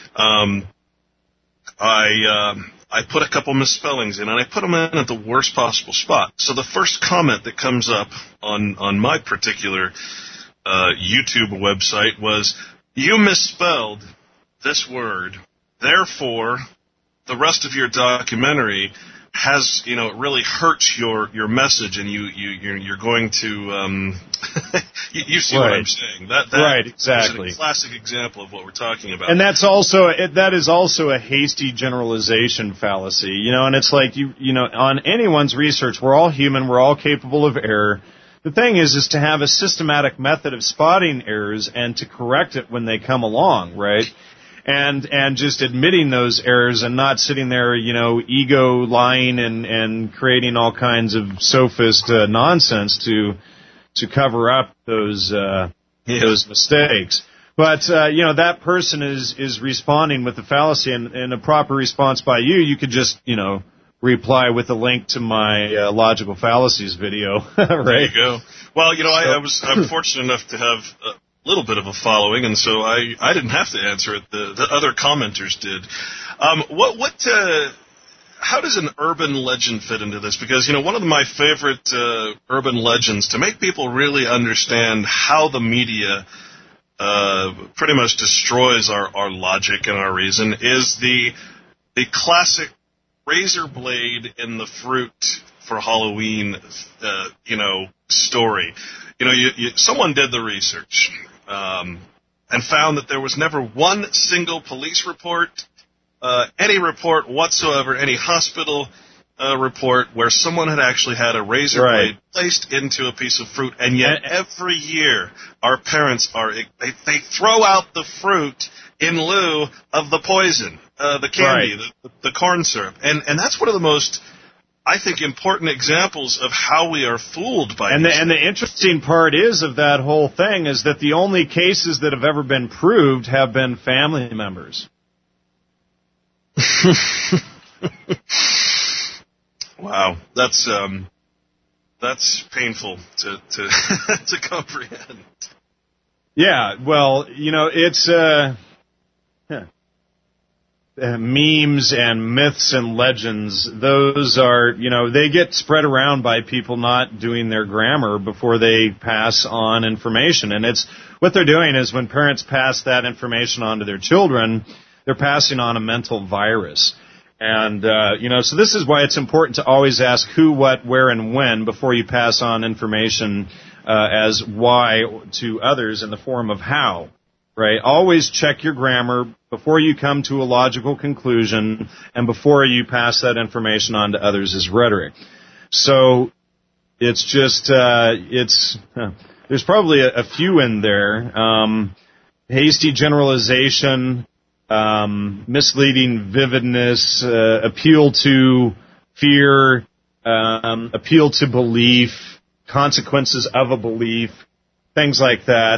I put a couple misspellings in, and I put them in at the worst possible spot. So the first comment that comes up on my particular YouTube website was, you misspelled this word, therefore the rest of your documentary has, you know, it really hurts your message, and you're going to you see what I'm saying. That
right, exactly.
is a classic example of what we're talking about.
And that is also a hasty generalization fallacy, you know, and it's like you know, on anyone's research, we're all human, we're all capable of error. The thing is to have a systematic method of spotting errors and to correct it when they come along, right? And just admitting those errors and not sitting there, you know, ego lying and creating all kinds of sophist nonsense to cover up those mistakes. But you know, that person is responding with the fallacy, and in a proper response by you could just, you know, reply with a link to my logical fallacies video. Right?
There you go. Well, you know, I'm fortunate enough to have little bit of a following, and so I didn't have to answer it. The other commenters did. How does an urban legend fit into this? Because, you know, one of my favorite urban legends, to make people really understand how the media pretty much destroys our logic and our reason, is the classic razor blade in the fruit for Halloween, you know, story. You know, someone did the research and found that there was never one single police report any report whatsoever, any hospital report where someone had actually had a razor blade placed into a piece of fruit, and yet every year our parents they throw out the fruit in lieu of the poison, the candy, the corn syrup, and that's one of the most, I think, important examples of how we are fooled by these things.
And the interesting part of that whole thing is that the only cases that have ever been proved have been family members.
Wow, that's painful to to comprehend.
Yeah, well, it's memes and myths and legends. Those are, they get spread around by people not doing their grammar before they pass on information. And it's what they're doing is when parents pass that information on to their children, they're passing on a mental virus. And, so this is why it's important to always ask who, what, where, and when before you pass on information as why to others in the form of how, right? Always check your grammar before you come to a logical conclusion and before you pass that information on to others as rhetoric. So it's just, there's probably a few in there. Hasty generalization, misleading vividness, appeal to fear, appeal to belief, consequences of a belief, things like that.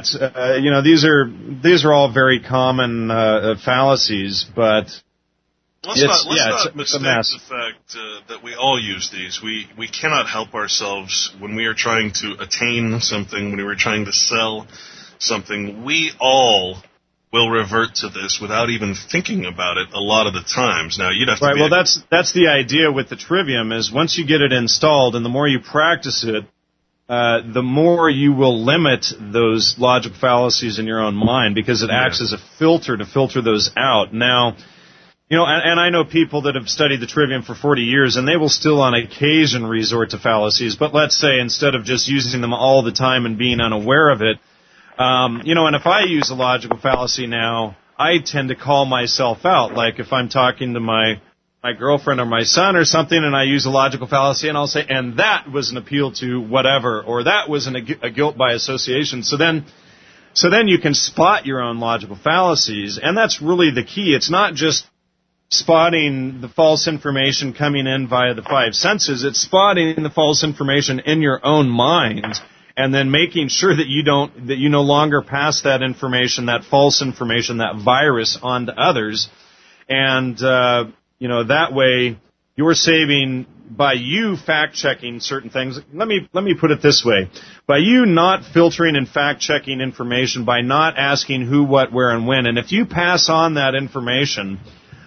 These are all very common fallacies, but
let's not mistake the fact that we all use these. We cannot help ourselves when we are trying to attain something, when we are trying to sell something. We all will revert to this without even thinking about it a lot of the times. Now, you'd have to
well, that's the idea with the Trivium, is once you get it installed and the more you practice it, the more you will limit those logic fallacies in your own mind, because it acts as a filter to filter those out. Now, and I know people that have studied the Trivium for 40 years, and they will still on occasion resort to fallacies, but let's say instead of just using them all the time and being unaware of it, and if I use a logical fallacy now, I tend to call myself out. Like if I'm talking to my girlfriend or my son or something, and I use a logical fallacy, and I'll say, and that was an appeal to whatever, or that was a guilt by association. So then you can spot your own logical fallacies, and that's really the key. It's not just spotting the false information coming in via the five senses. It's spotting the false information in your own mind, and then making sure that you no longer pass that information, that false information, that virus on to others. And, that way you're saving by you fact-checking certain things. Let me put it this way. By you not filtering and fact-checking information, by not asking who, what, where, and when, and if you pass on that information,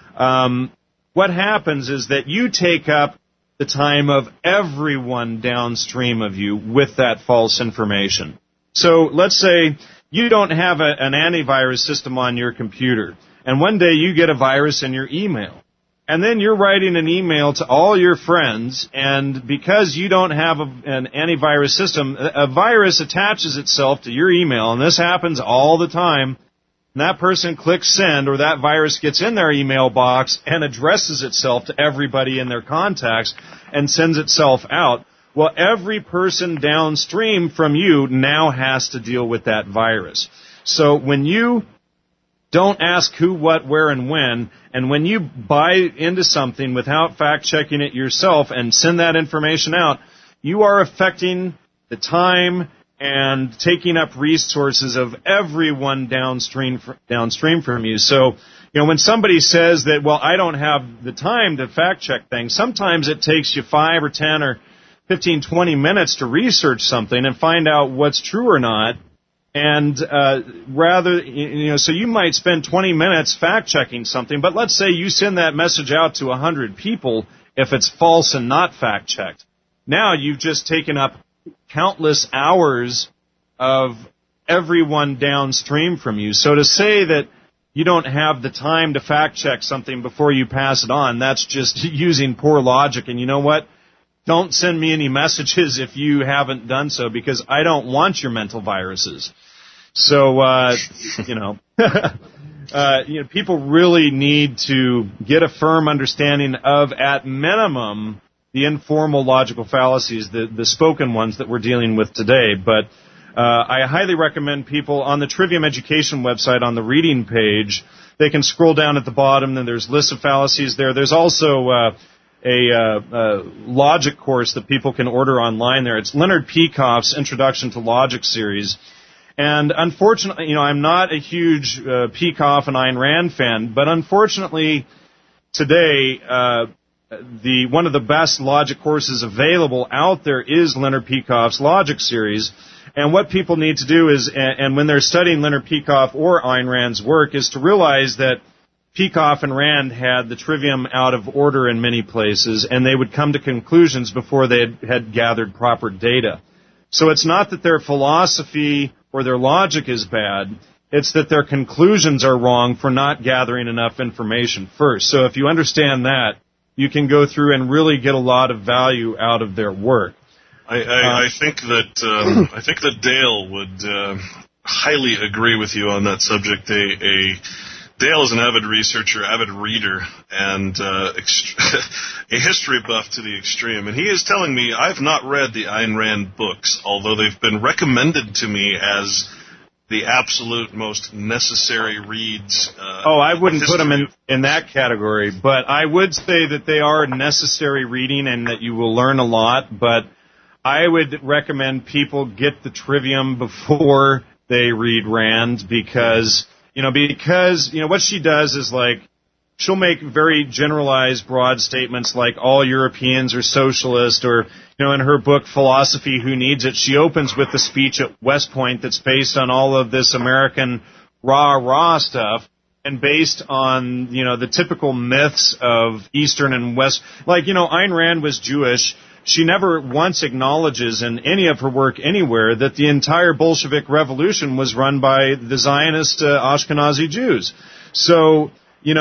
what happens is that you take up the time of everyone downstream of you with that false information. So let's say you don't have an antivirus system on your computer, and one day you get a virus in your email. And then you're writing an email to all your friends, and because you don't have an antivirus system, a virus attaches itself to your email, and this happens all the time. And that person clicks send, or that virus gets in their email box and addresses itself to everybody in their contacts and sends itself out. Well, every person downstream from you now has to deal with that virus. So when you don't ask who, what, where, and when, and when you buy into something without fact-checking it yourself and send that information out, you are affecting the time and taking up resources of everyone downstream from you. So, when somebody says that, well, I don't have the time to fact-check things, sometimes it takes you 5 or 10 or 15, 20 minutes to research something and find out what's true or not. And so you might spend 20 minutes fact-checking something, but let's say you send that message out to 100 people if it's false and not fact-checked. Now you've just taken up countless hours of everyone downstream from you. So to say that you don't have the time to fact-check something before you pass it on, that's just using poor logic. And you know what? Don't send me any messages if you haven't done so, because I don't want your mental viruses. So, people really need to get a firm understanding of, at minimum, the informal logical fallacies, the spoken ones that we're dealing with today. But I highly recommend people on the Trivium Education website on the reading page, they can scroll down at the bottom, and there's lists of fallacies there. There's also a logic course that people can order online there. It's Leonard Peikoff's Introduction to Logic series. And unfortunately, I'm not a huge Peikoff and Ayn Rand fan, but unfortunately today, one of the best logic courses available out there is Leonard Peikoff's Logic series. And what people need to do is, and when they're studying Leonard Peikoff or Ayn Rand's work, is to realize that Peikoff and Rand had the trivium out of order in many places, and they would come to conclusions before they had gathered proper data. So it's not that their philosophy or their logic is bad, it's that their conclusions are wrong for not gathering enough information first. So if you understand that, you can go through and really get a lot of value out of their work.
I think that Dale would highly agree with you on that subject. Dale is an avid researcher, avid reader, and a history buff to the extreme. And he is telling me I've not read the Ayn Rand books, although they've been recommended to me as the absolute most necessary reads.
I wouldn't put them in that category, but I would say that they are necessary reading and that you will learn a lot. But I would recommend people get the trivium before they read Rand because what she does is she'll make very generalized, broad statements like all Europeans are socialist, or, in her book, Philosophy, Who Needs It, she opens with the speech at West Point that's based on all of this American rah-rah stuff and based on, the typical myths of Eastern and West. Ayn Rand was Jewish. She never once acknowledges in any of her work anywhere that the entire Bolshevik Revolution was run by the Zionist Ashkenazi Jews. So,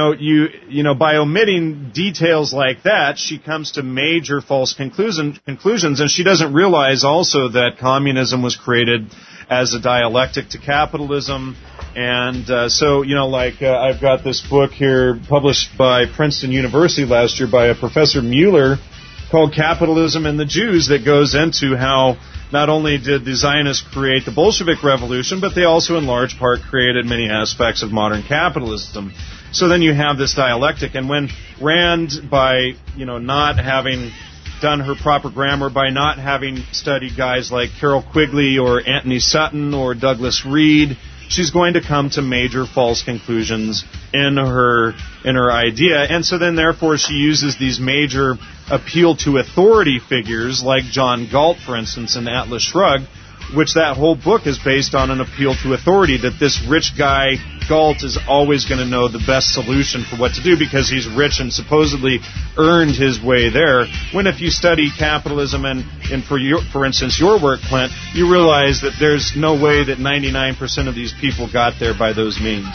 by omitting details like that, she comes to major false conclusions, and she doesn't realize also that communism was created as a dialectic to capitalism. And I've got this book here published by Princeton University last year by a Professor Mueller called Capitalism and the Jews, that goes into how not only did the Zionists create the Bolshevik Revolution, but they also in large part created many aspects of modern capitalism. So then you have this dialectic. And when Rand, by not having done her proper grammar, by not having studied guys like Carroll Quigley or Anthony Sutton or Douglas Reed, she's going to come to major false conclusions in her idea. And so then, therefore, she uses these major appeal to authority figures like John Galt, for instance, in Atlas Shrugged, which that whole book is based on an appeal to authority, that this rich guy, Galt, is always going to know the best solution for what to do because he's rich and supposedly earned his way there. When if you study capitalism and for instance, your work, Clint, you realize that there's no way that 99% of these people got there by those means.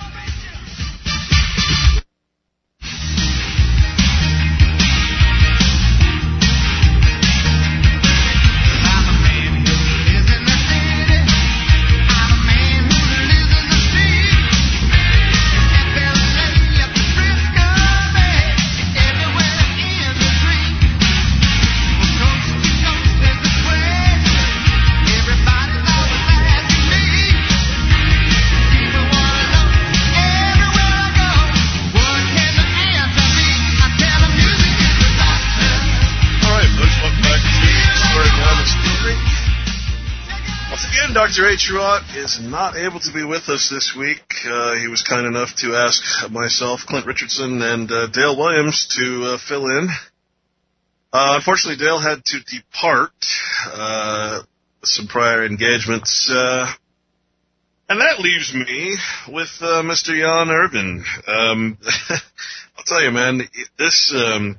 Dr. H. Ruott is not able to be with us this week. He was kind enough to ask myself, Clint Richardson, and Dale Williams to fill in. Unfortunately, Dale had to depart, some prior engagements, and that leaves me with Mr. Jan Irvin. I'll tell you, man, this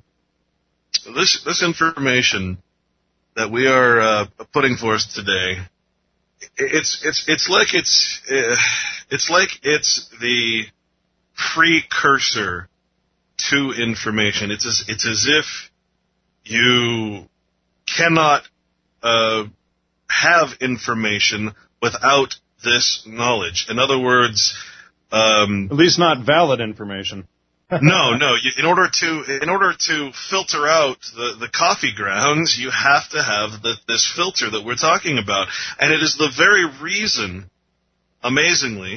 information that we are putting forth today, it's like it's the precursor to information. It's as if you cannot have information without this knowledge. In other words,
At least not valid information.
No. In order to filter out the coffee grounds, you have to have this filter that we're talking about, and it is the very reason, amazingly,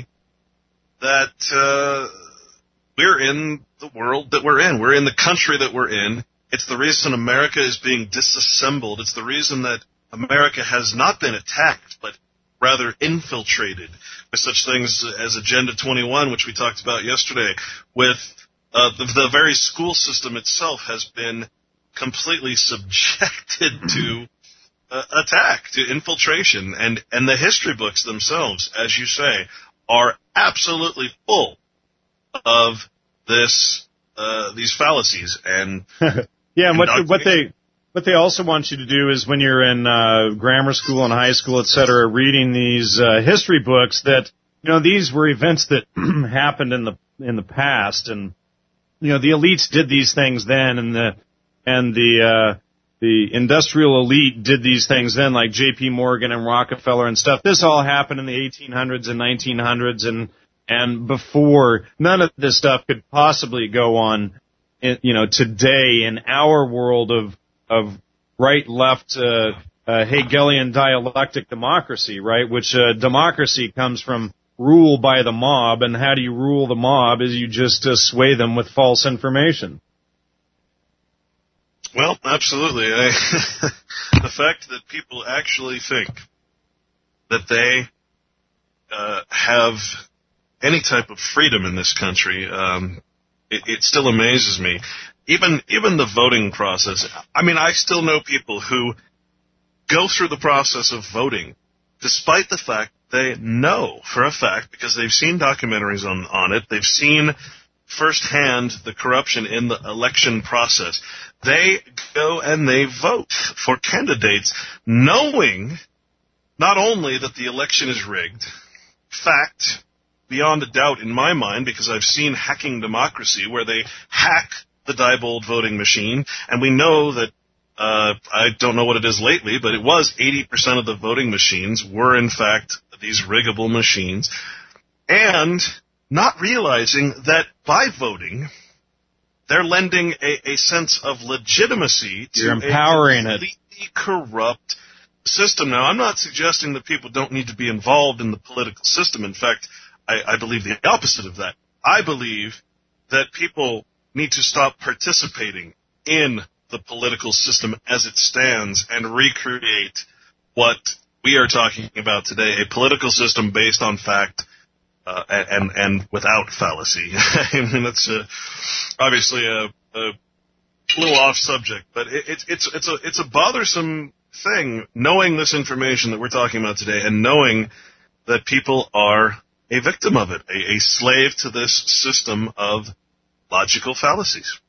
that we're in the world that we're in. We're in the country that we're in. It's the reason America is being disassembled. It's the reason that America has not been attacked, but rather infiltrated by such things as Agenda 21, which we talked about yesterday, with the very school system itself has been completely subjected to attack, to infiltration, and the history books themselves, as you say, are absolutely full of these fallacies. And
yeah, and what they also want you to do is when you're in grammar school and high school, et cetera, reading these history books, that these were events that happened in the past, and the elites did these things then, and the industrial elite did these things then, like J.P. Morgan and Rockefeller and stuff. This all happened in the 1800s and 1900s, and before. None of this stuff could possibly go on, today in our world of right-left Hegelian dialectic democracy, right? Which democracy comes from rule by the mob, and how do you rule the mob is you just sway them with false information.
Well, absolutely. The fact that people actually think that they have any type of freedom in this country, it still amazes me. Even the voting process. I mean, I still know people who go through the process of voting despite the fact they know for a fact, because they've seen documentaries on it, they've seen firsthand the corruption in the election process. They go and they vote for candidates knowing not only that the election is rigged, fact beyond a doubt in my mind, because I've seen hacking democracy where they hack the Diebold voting machine, and we know that I don't know what it is lately, but it was 80% of the voting machines were in fact these riggable machines, and not realizing that by voting, they're lending a sense of legitimacy to a completely corrupt system. Now, I'm not suggesting that people don't need to be involved in the political system. In fact, I believe the opposite of that. I believe that people need to stop participating in the political system as it stands and recreate what we are talking about today, a political system based on fact and without fallacy. I mean, that's obviously a little off subject, but it's a bothersome thing knowing this information that we're talking about today and knowing that people are a victim of it, a slave to this system of logical fallacies.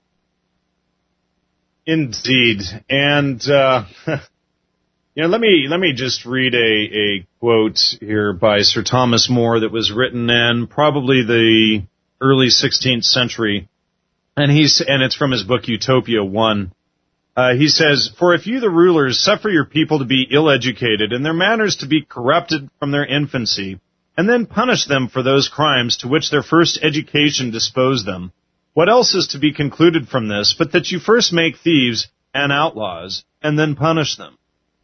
Indeed. And let me just read a quote here by Sir Thomas More that was written in probably the early 16th century, and it's from his book Utopia 1. He says, "For if you, the rulers, suffer your people to be ill-educated and their manners to be corrupted from their infancy, and then punish them for those crimes to which their first education disposed them, what else is to be concluded from this but that you first make thieves and outlaws, and then punish them?"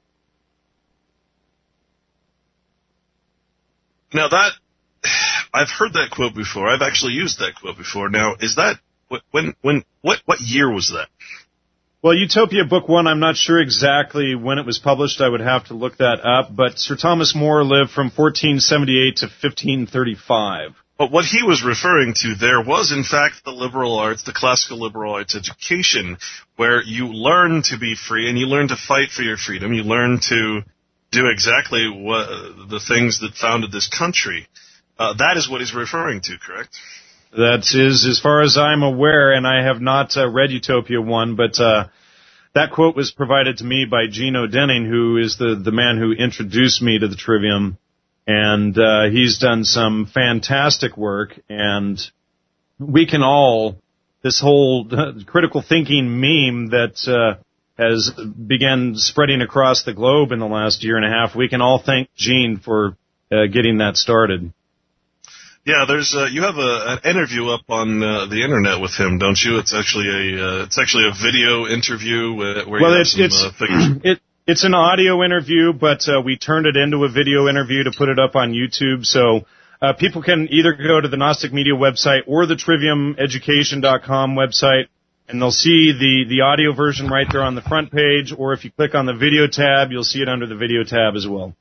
Now I've heard that quote before. I've actually used that quote before. Now, is that, what year was that?
Well, Utopia Book 1, I'm not sure exactly when it was published. I would have to look that up. But Sir Thomas More lived from 1478 to 1535.
But what he was referring to there was, in fact, the liberal arts, the classical liberal arts education, where you learn to be free and you learn to fight for your freedom. You learn to do exactly what the things that founded this country. That is what he's referring to, correct?
That is, as far as I'm aware, and I have not read Utopia 1, but that quote was provided to me by Gino Denning, who is the man who introduced me to the Trivium, and he's done some fantastic work, and we can all, this whole critical thinking meme that has began spreading across the globe in the last year and a half, we can all thank Gene for getting that started.
Yeah, there's you have an interview up on the internet with him, don't you? It's actually a video interview where you have some figures.
It's an audio interview, but we turned it into a video interview to put it up on YouTube. So people can either go to the Gnostic Media website or the triviumeducation.com website, and they'll see the audio version right there on the front page. Or if you click on the video tab, you'll see it under the video tab as well.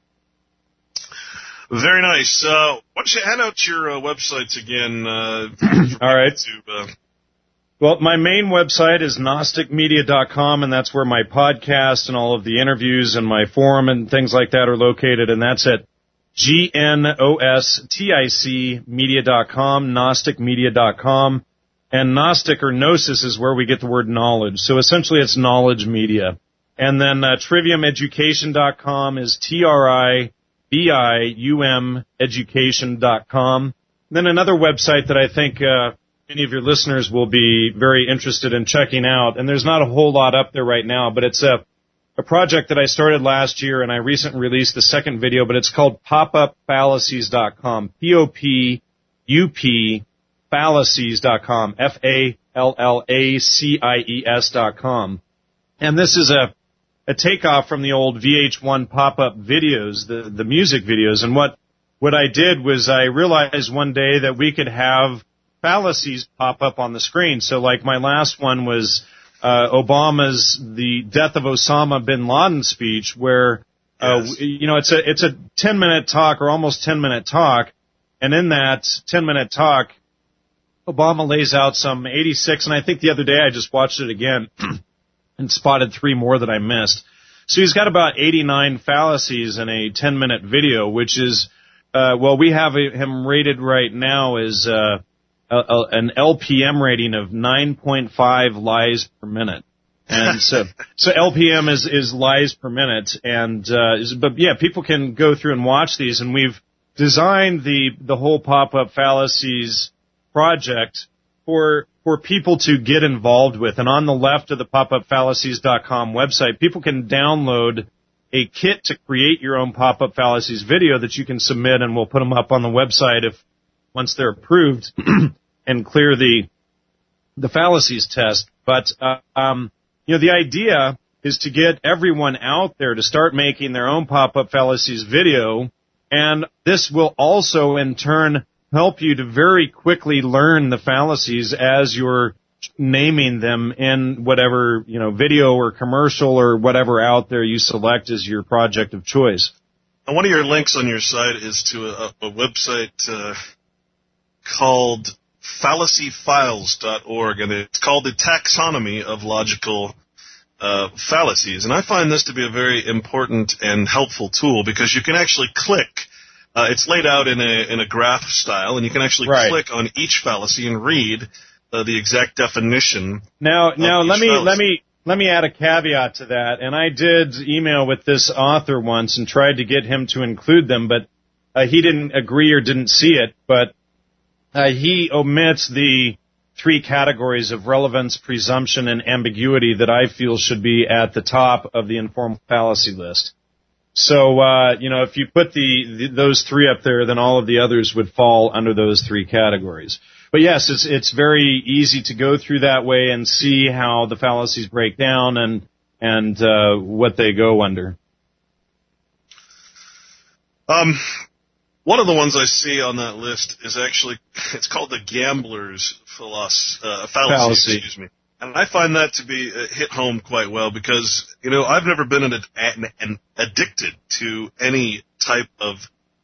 Very nice. Why don't you hand out your websites again?
All right. Well, my main website is gnosticmedia.com, and that's where my podcast and all of the interviews and my forum and things like that are located, and that's at gnosticmedia.com, gnosticmedia.com. And Gnostic or Gnosis is where we get the word knowledge. So essentially it's knowledge media. And then triviumeducation.com is triviumeducation.com. Then another website that I think many of your listeners will be very interested in checking out, and there's not a whole lot up there right now, but it's a project that I started last year, and I recently released the second video, but it's called popupfallacies.com, P-O-P-U-P fallacies.com, Fallacies.com. And this is a takeoff from the old VH1 pop-up videos, the music videos. And what I did was I realized one day that we could have fallacies pop up on the screen. So like my last one was Obama's The Death of Osama bin Laden speech, where it's a 10-minute talk or almost 10-minute talk, and in that 10-minute talk, Obama lays out some 86, and I think the other day I just watched it again and spotted 3 more that I missed. So he's got about 89 fallacies in a 10-minute video, which is, we have him rated right now as an LPM rating of 9.5 lies per minute. And so LPM is lies per minute. And, but yeah, people can go through and watch these, and we've designed the whole pop-up fallacies project for people to get involved with. And on the left of the popupfallacies.com website, people can download a kit to create your own pop-up fallacies video that you can submit, and we'll put them up on the website once they're approved and clear the fallacies test. But the idea is to get everyone out there to start making their own pop-up fallacies video, and this will also in turn help you to very quickly learn the fallacies as you're naming them in whatever, video or commercial or whatever out there you select as your project of choice.
And one of your links on your site is to a website called fallacyfiles.org, and it's called the Taxonomy of Logical Fallacies. And I find this to be a very important and helpful tool because you can actually click. It's laid out in a graph style, and you can actually click on each fallacy and read the exact definition.
Now let me add a caveat to that. And I did email with this author once and tried to get him to include them, but he didn't agree or didn't see it. But he omits the 3 categories of relevance, presumption, and ambiguity that I feel should be at the top of the informal fallacy list. So, if you put those 3 up there, then all of the others would fall under those 3 categories. But yes, it's very easy to go through that way and see how the fallacies break down and what they go under.
One of the ones I see on that list is actually, it's called the gambler's fallacy. Excuse me. And I find that to be hit home quite well because, I've never been addicted to any type of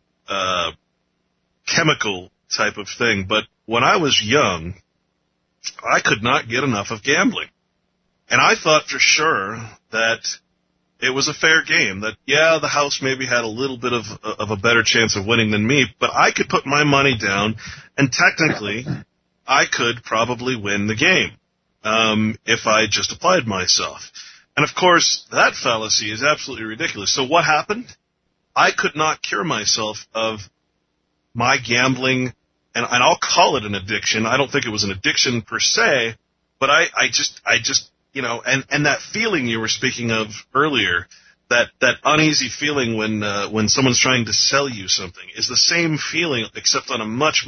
chemical type of thing. But when I was young, I could not get enough of gambling. And I thought for sure that it was a fair game, that, the house maybe had a little bit of a better chance of winning than me, but I could put my money down, and technically I could probably win the game. If I just applied myself. And of course, that fallacy is absolutely ridiculous. So what happened? I could not cure myself of my gambling, and I'll call it an addiction. I don't think it was an addiction per se, but I just and that feeling you were speaking of earlier, that uneasy feeling when someone's trying to sell you something is the same feeling, except on a much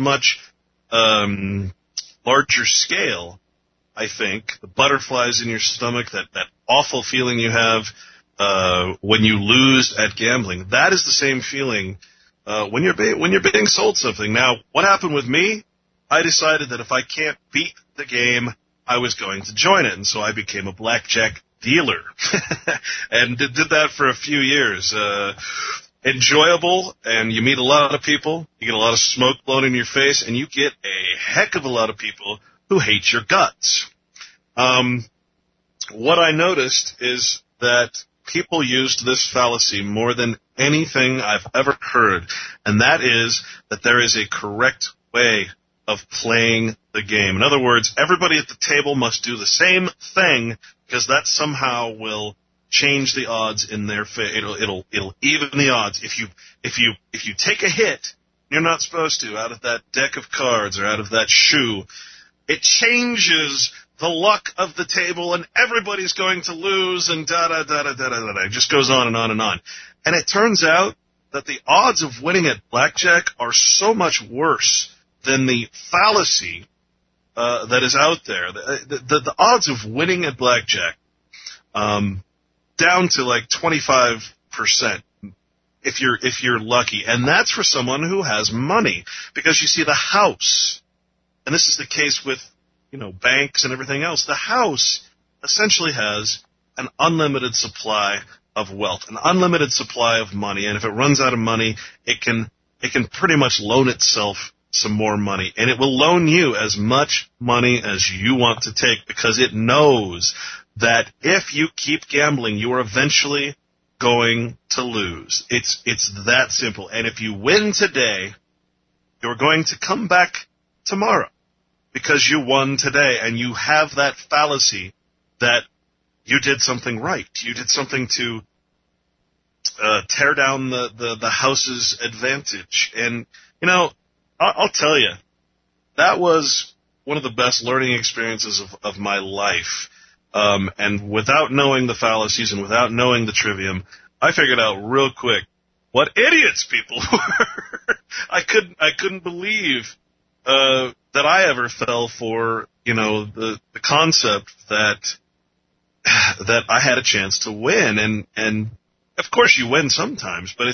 larger scale. I think the butterflies in your stomach, that awful feeling you have when you lose at gambling, that is the same feeling when you're being sold something. Now, what happened with me? I decided that if I can't beat the game, I was going to join it, and so I became a blackjack dealer, and did that for a few years. Enjoyable, and you meet a lot of people, you get a lot of smoke blown in your face, and you get a heck of a lot of people who hate your guts. What I noticed is that people used this fallacy more than anything I've ever heard, and that is that there is a correct way of playing the game. In other words, everybody at the table must do the same thing, because that somehow will change the odds in their favor. It'll even the odds. If you take a hit, you're not supposed to, out of that deck of cards or out of that shoe, it changes the luck of the table, and everybody's going to lose, and da-da-da-da-da-da-da. It just goes on and on and on. And it turns out that the odds of winning at blackjack are so much worse than the fallacy that is out there. The odds of winning at blackjack down to like 25% if you're lucky, and that's for someone who has money, because you see the house, and this is the case with banks and everything else. The house essentially has an unlimited supply of wealth, an unlimited supply of money, and if it runs out of money, it can pretty much loan itself some more money, and it will loan you as much money as you want to take, because it knows that if you keep gambling, you are eventually going to lose. It's that simple. And if you win today, you're going to come back tomorrow, because you won today, and you have that fallacy that you did something right. You did something to tear down the house's advantage. And, I'll tell you, that was one of the best learning experiences of my life. And without knowing the fallacies and without knowing the trivium, I figured out real quick what idiots people were. I couldn't believe that I ever fell for, the concept that I had a chance to win, and of course you win sometimes, but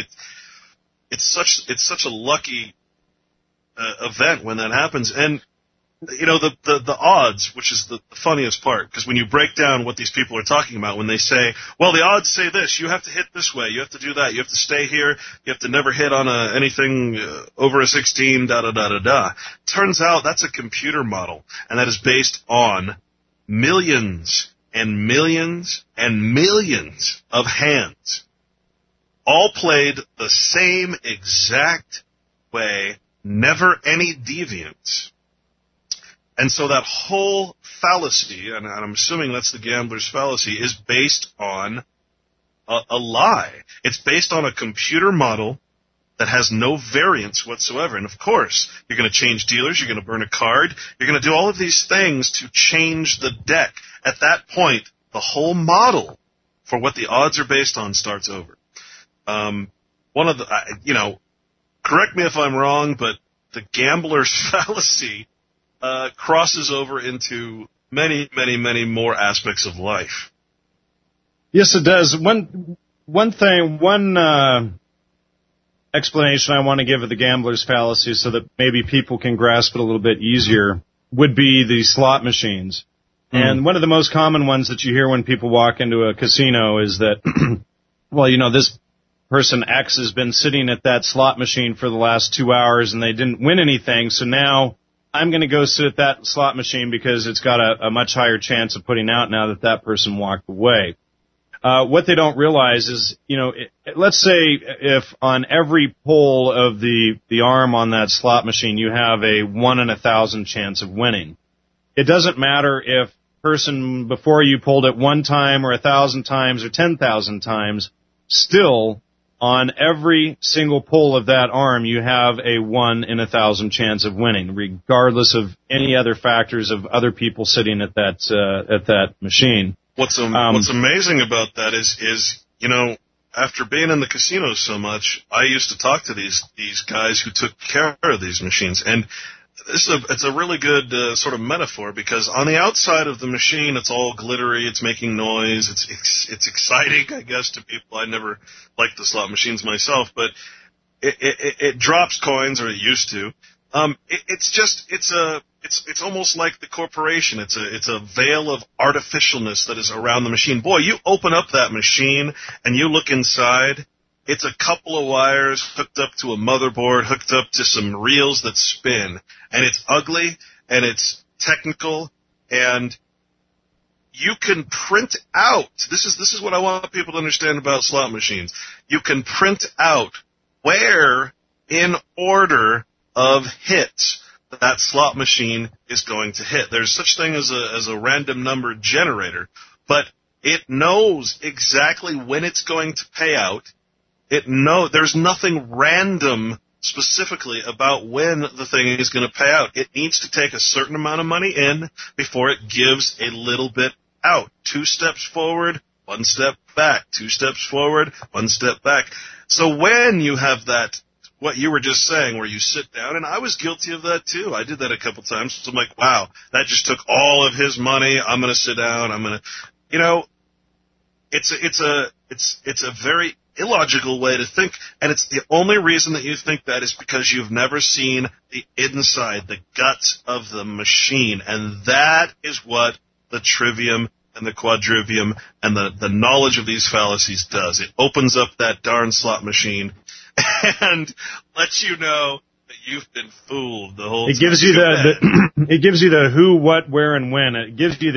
it's such a lucky event when that happens. And the odds, which is the funniest part, because when you break down what these people are talking about, when they say, well, the odds say this, you have to hit this way, you have to do that, you have to stay here, you have to never hit on anything over a 16, da-da-da-da-da. Turns out that's a computer model, and that is based on millions and millions and millions of hands, all played the same exact way, never any deviance. And so that whole fallacy, and I'm assuming that's the gambler's fallacy, is based on a lie. It's based on a computer model that has no variance whatsoever. And of course, you're going to change dealers, you're going to burn a card, you're going to do all of these things to change the deck. At that point, the whole model for what the odds are based on starts over. Correct me if I'm wrong, but the gambler's fallacy crosses over into many, many, many more aspects of life.
Yes, it does. One explanation I want to give of the gambler's fallacy, so that maybe people can grasp it a little bit easier, would be the slot machines. And one of the most common ones that you hear when people walk into a casino is that, this person X has been sitting at that slot machine for the last 2 hours and they didn't win anything, so now I'm going to go sit at that slot machine because it's got a much higher chance of putting out now that person walked away. What they don't realize is, let's say if on every pull of the arm on that slot machine you have a 1 in 1,000 chance of winning. It doesn't matter if person before you pulled it 1 time or 1,000 times or 10,000 times, still on every single pull of that arm, you have a 1 in 1,000 chance of winning, regardless of any other factors of other people sitting at that machine.
What's amazing about that is you know, after being in the casinos so much, I used to talk to these guys who took care of these machines, and it's a really good sort of metaphor, because on the outside of the machine, it's all glittery, it's making noise, it's exciting, I guess, to people. I never liked the slot machines myself, but it drops coins, or it used to. It's almost like the corporation. It's a veil of artificialness that is around the machine. Boy, you open up that machine and you look inside. It's a couple of wires hooked up to a motherboard, hooked up to some reels that spin, and it's ugly and it's technical, and you can print out. This is what I want people to understand about slot machines. You can print out where in order of hits that slot machine is going to hit. There's such thing as a random number generator, but it knows exactly when it's going to pay out. There's nothing random specifically about when the thing is going to pay out. It needs to take a certain amount of money in before it gives a little bit out. 2 steps forward, 1 step back. 2 steps forward, 1 step back. So when you have that, what you were just saying, where you sit down, and I was guilty of that too. I did that a couple times. So I'm like, wow, that just took all of his money. I'm going to sit down. I'm going to, you know, it's a very illogical way to think, and it's the only reason that you think that is because you've never seen the inside, the guts of the machine, and that is what the trivium and the quadrivium and the knowledge of these fallacies does. It opens up that darn slot machine and lets you know that you've been fooled the whole time.
It gives you it gives you the who, what, where, and when. It gives you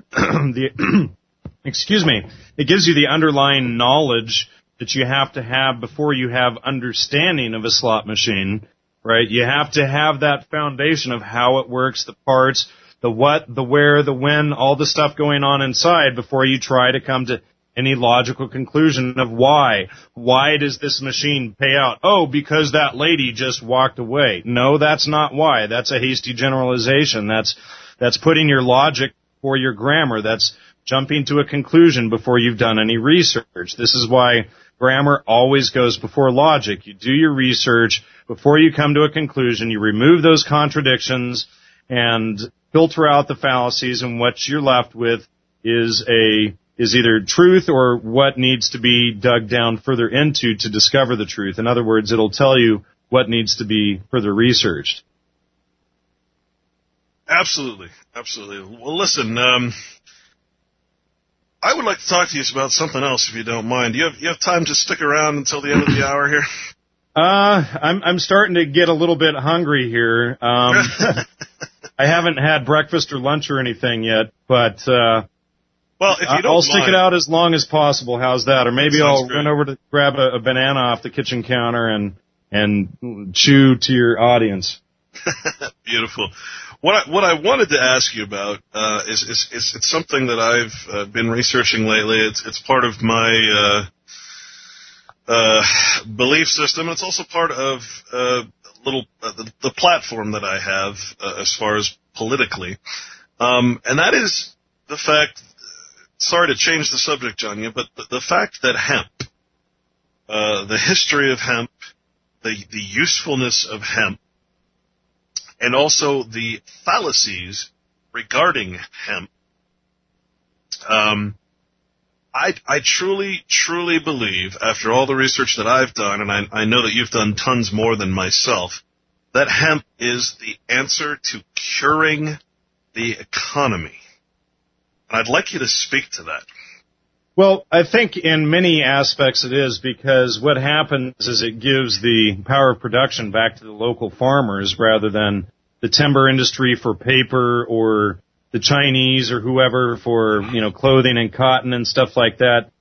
it gives you the underlying knowledge that you have to have before you have understanding of a slot machine, right? You have to have that foundation of how it works, the parts, the what, the where, the when, all the stuff going on inside before you try to come to any logical conclusion of why. Why does this machine pay out? Oh, because that lady just walked away. No, that's not why. That's a hasty generalization. That's putting your logic for your grammar. That's jumping to a conclusion before you've done any research. This is why grammar always goes before logic. You do your research before you come to a conclusion. You remove those contradictions and filter out the fallacies, and what you're left with is either truth or what needs to be dug down further into to discover the truth. In other words, it'll tell you what needs to be further researched.
Absolutely. Well, listen, I would like to talk to you about something else, if you don't mind. You have time to stick around until the end of the hour here?
I'm starting to get a little bit hungry here. I haven't had breakfast or lunch or anything yet, but
well, if you don't
I'll stick it out as long as possible. How's that? Or maybe I'll run over to grab a banana off the kitchen counter and chew to your audience.
Beautiful. What I wanted to ask you about is it's something that I've been researching lately. It's part of my belief system. It's also part of the platform that I have as far as politically, and that is the fact. Sorry to change the subject on you, but the fact that hemp, the history of hemp, the usefulness of hemp, and also the fallacies regarding hemp, I truly believe, after all the research that I've done, and I know that you've done tons more than myself, that hemp is the answer to curing the economy. And I'd like you to speak to that.
Well, I think in many aspects it is, because what happens is it gives the power of production back to the local farmers rather than the timber industry for paper, or the Chinese or whoever for, clothing and cotton and stuff like that.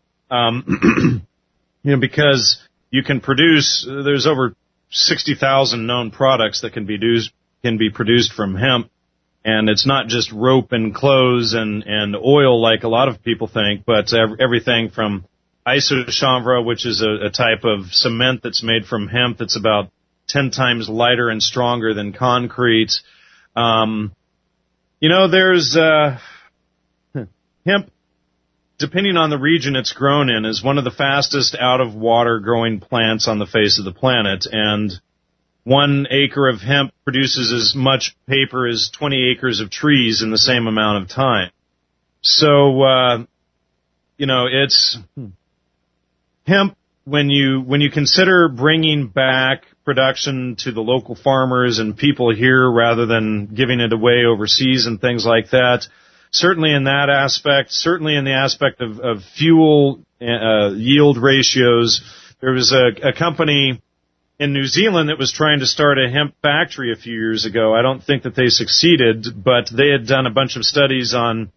Because you can produce, there's over 60,000 known products that can be produced from hemp. And it's not just rope and clothes and oil like a lot of people think, but everything from isochanvre, which is a type of cement that's made from hemp that's about 10 times lighter and stronger than concrete. There's hemp depending on the region it's grown in, is one of the fastest out-of-water growing plants on the face of the planet. And 1 acre of hemp produces as much paper as 20 acres of trees in the same amount of time. So, it's hemp. When you consider bringing back production to the local farmers and people here rather than giving it away overseas and things like that, certainly in that aspect, certainly in the aspect of fuel yield ratios, there was a company in New Zealand that was trying to start a hemp factory a few years ago. I don't think that they succeeded, but they had done a bunch of studies on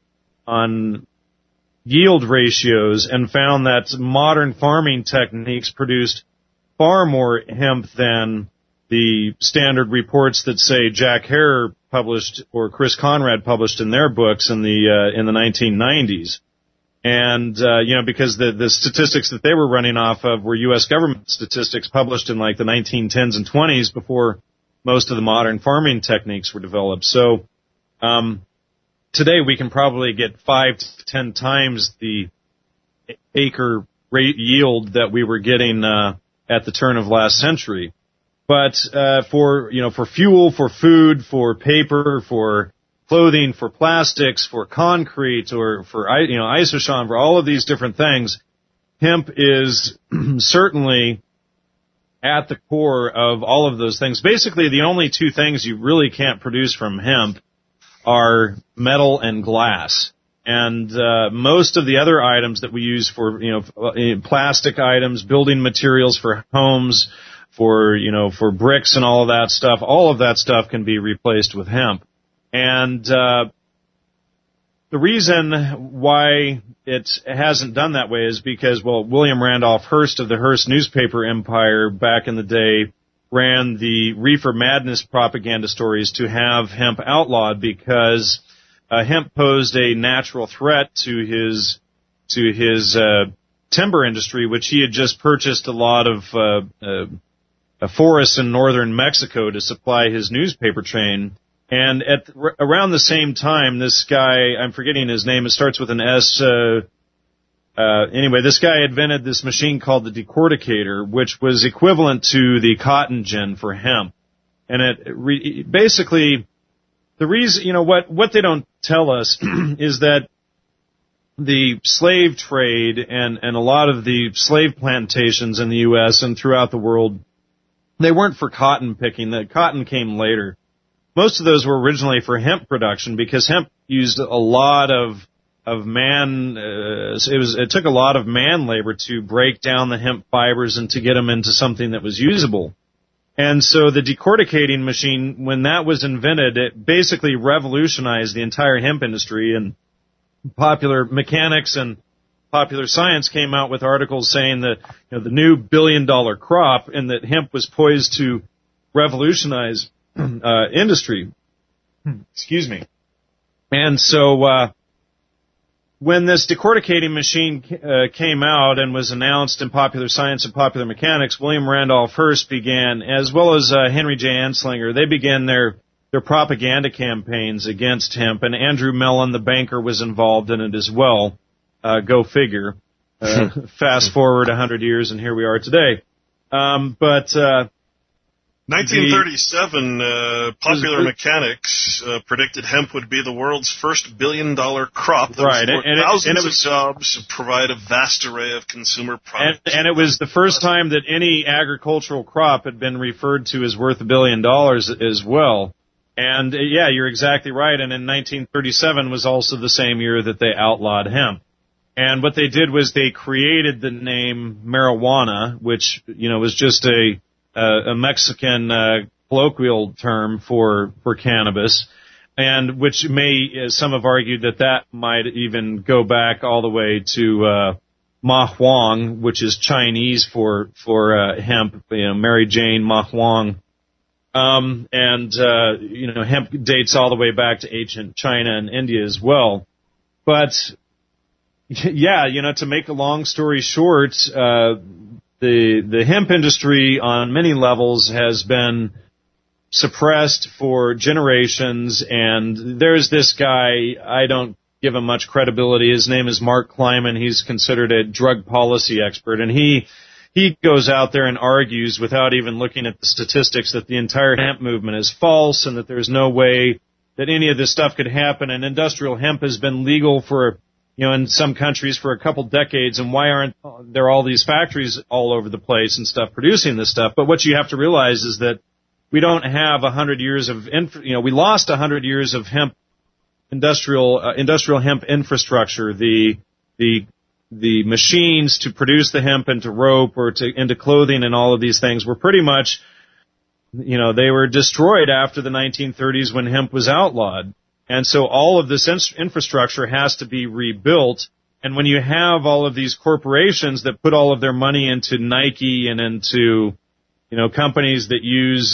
yield ratios and found that modern farming techniques produced far more hemp than the standard reports that, say, Jack Hare published or Chris Conrad published in their books in the 1990s. And, because the statistics that they were running off of were U.S. government statistics published in like the 1910s and 20s before most of the modern farming techniques were developed. So, today we can probably get 5 to 10 times the acre rate yield that we were getting at the turn of last century. But for fuel, for food, for paper, for clothing, for plastics, for concrete, or for isochon, for all of these different things, hemp is certainly at the core of all of those things. Basically, the only 2 things you really can't produce from hemp are metal and glass. And most of the other items that we use for, plastic items, building materials for homes, for bricks and all of that stuff can be replaced with hemp. And the reason why it hasn't done that way is because, William Randolph Hearst of the Hearst newspaper empire back in the day ran the Reefer Madness propaganda stories to have hemp outlawed because hemp posed a natural threat to his timber industry, which he had just purchased a lot of forests in northern Mexico to supply his newspaper chain. And around the same time, this guy, I'm forgetting his name, it starts with an S. Anyway, this guy invented this machine called the decorticator, which was equivalent to the cotton gin for hemp. And basically, the reason, what they don't tell us is that the slave trade and a lot of the slave plantations in the U.S. and throughout the world, they weren't for cotton picking. The cotton came later. Most of those were originally for hemp production because hemp used a lot of man, it took a lot of man labor to break down the hemp fibers and to get them into something that was usable. And so the decorticating machine, when that was invented, it basically revolutionized the entire hemp industry, and Popular Mechanics and Popular Science came out with articles saying that, the new billion-dollar crop and that hemp was poised to revolutionize industry. Excuse me. And so, when this decorticating machine came out and was announced in Popular Science and Popular Mechanics, William Randolph Hearst began, as well as Henry J. Anslinger, they began their propaganda campaigns against hemp, and Andrew Mellon, the banker, was involved in it as well. Go figure. Fast forward 100 years, and here we are today.
1937, Popular Mechanics predicted hemp would be the world's first billion-dollar crop that would support thousands of jobs, provide a vast array of consumer products.
And it was the first time that any agricultural crop had been referred to as worth $1 billion as well. And, yeah, you're exactly right. And in 1937 was also the same year that they outlawed hemp. And what they did was they created the name marijuana, which, was just a Mexican colloquial term for cannabis, and which some have argued that might even go back all the way to Mahuang, which is Chinese for hemp, Mary Jane Mahuang. Hemp dates all the way back to ancient China and India as well. But yeah, to make a long story short, the hemp industry on many levels has been suppressed for generations, and there's this guy, I don't give him much credibility. His name is Mark Kleiman. He's considered a drug policy expert, and he goes out there and argues without even looking at the statistics that the entire hemp movement is false and that there's no way that any of this stuff could happen. And industrial hemp has been legal for, in some countries for a couple decades, and why aren't there all these factories all over the place and stuff producing this stuff? But what you have to realize is that we don't have 100 years of, we lost 100 years of hemp industrial hemp infrastructure, the machines to produce the hemp into rope or into clothing and all of these things were pretty much, they were destroyed after the 1930s when hemp was outlawed. And so all of this infrastructure has to be rebuilt. And when you have all of these corporations that put all of their money into Nike and into, companies that use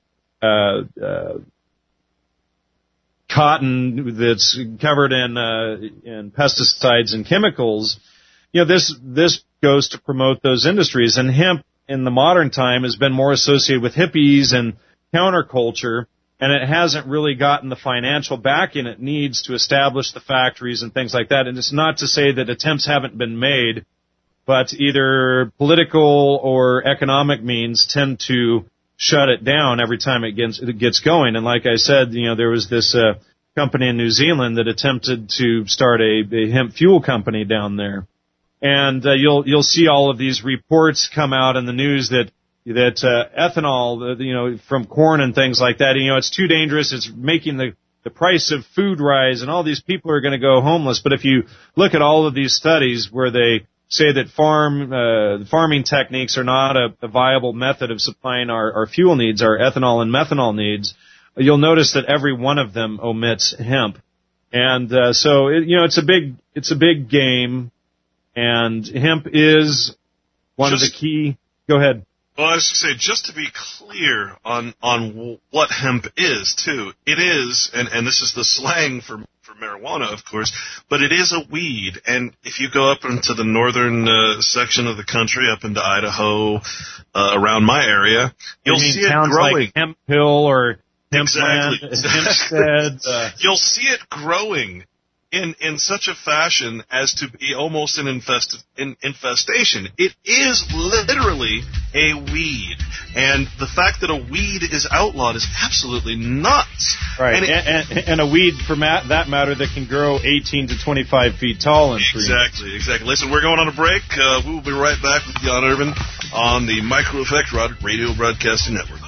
cotton that's covered in pesticides and chemicals, this goes to promote those industries. And hemp in the modern time has been more associated with hippies and counterculture, and it hasn't really gotten the financial backing it needs to establish the factories and things like that. And it's not to say that attempts haven't been made, but either political or economic means tend to shut it down every time it gets going. And like I said, there was this company in New Zealand that attempted to start a hemp fuel company down there. And you'll see all of these reports come out in the news that ethanol, from corn and things like that, it's too dangerous. It's making the price of food rise, and all these people are going to go homeless. But if you look at all of these studies where they say that farming techniques are not a viable method of supplying our fuel needs, our ethanol and methanol needs, you'll notice that every one of them omits hemp. And so it's a big game, and hemp is one of the key. Go ahead.
Well, I was going to say, just to be clear on what hemp is, too, it is, and this is the slang for marijuana, of course, but it is a weed. And if you go up into the northern section of the country, up into Idaho, around my area, you'll see it growing.
Like Hemp Hill or
Exactly.
Hempstead.
You'll see it growing in such a fashion as to be almost an infestation. It is literally a weed. And the fact that a weed is outlawed is absolutely nuts.
Right. And a weed, for that matter, that can grow 18 to 25 feet tall in trees.
Exactly. Listen, we're going on a break. We will be right back with Jan Urban on the Micro Effect Radio Broadcasting Network.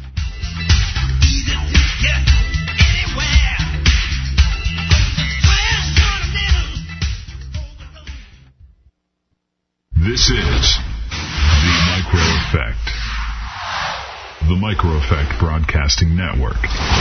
This is the Micro Effect. The Micro Effect Broadcasting Network.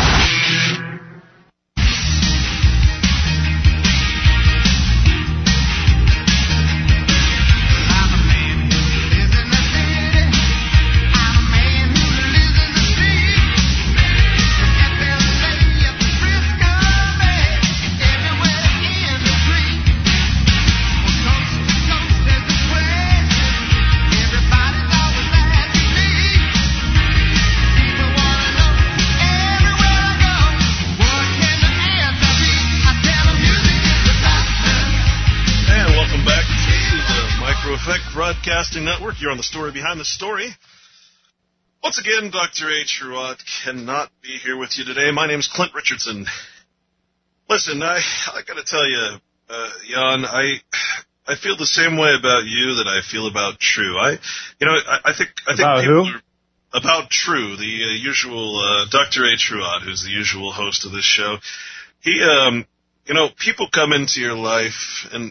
Broadcasting Network. You're on the story behind the story. Once again, Dr. A. Truott cannot be here with you today. My name's Clint Richardson. Listen, I got to tell you, Jan, I feel the same way about you that I feel about True. I think
about
people
who?
Are about True, the usual Dr. A. Truott, who's the usual host of this show. He, people come into your life and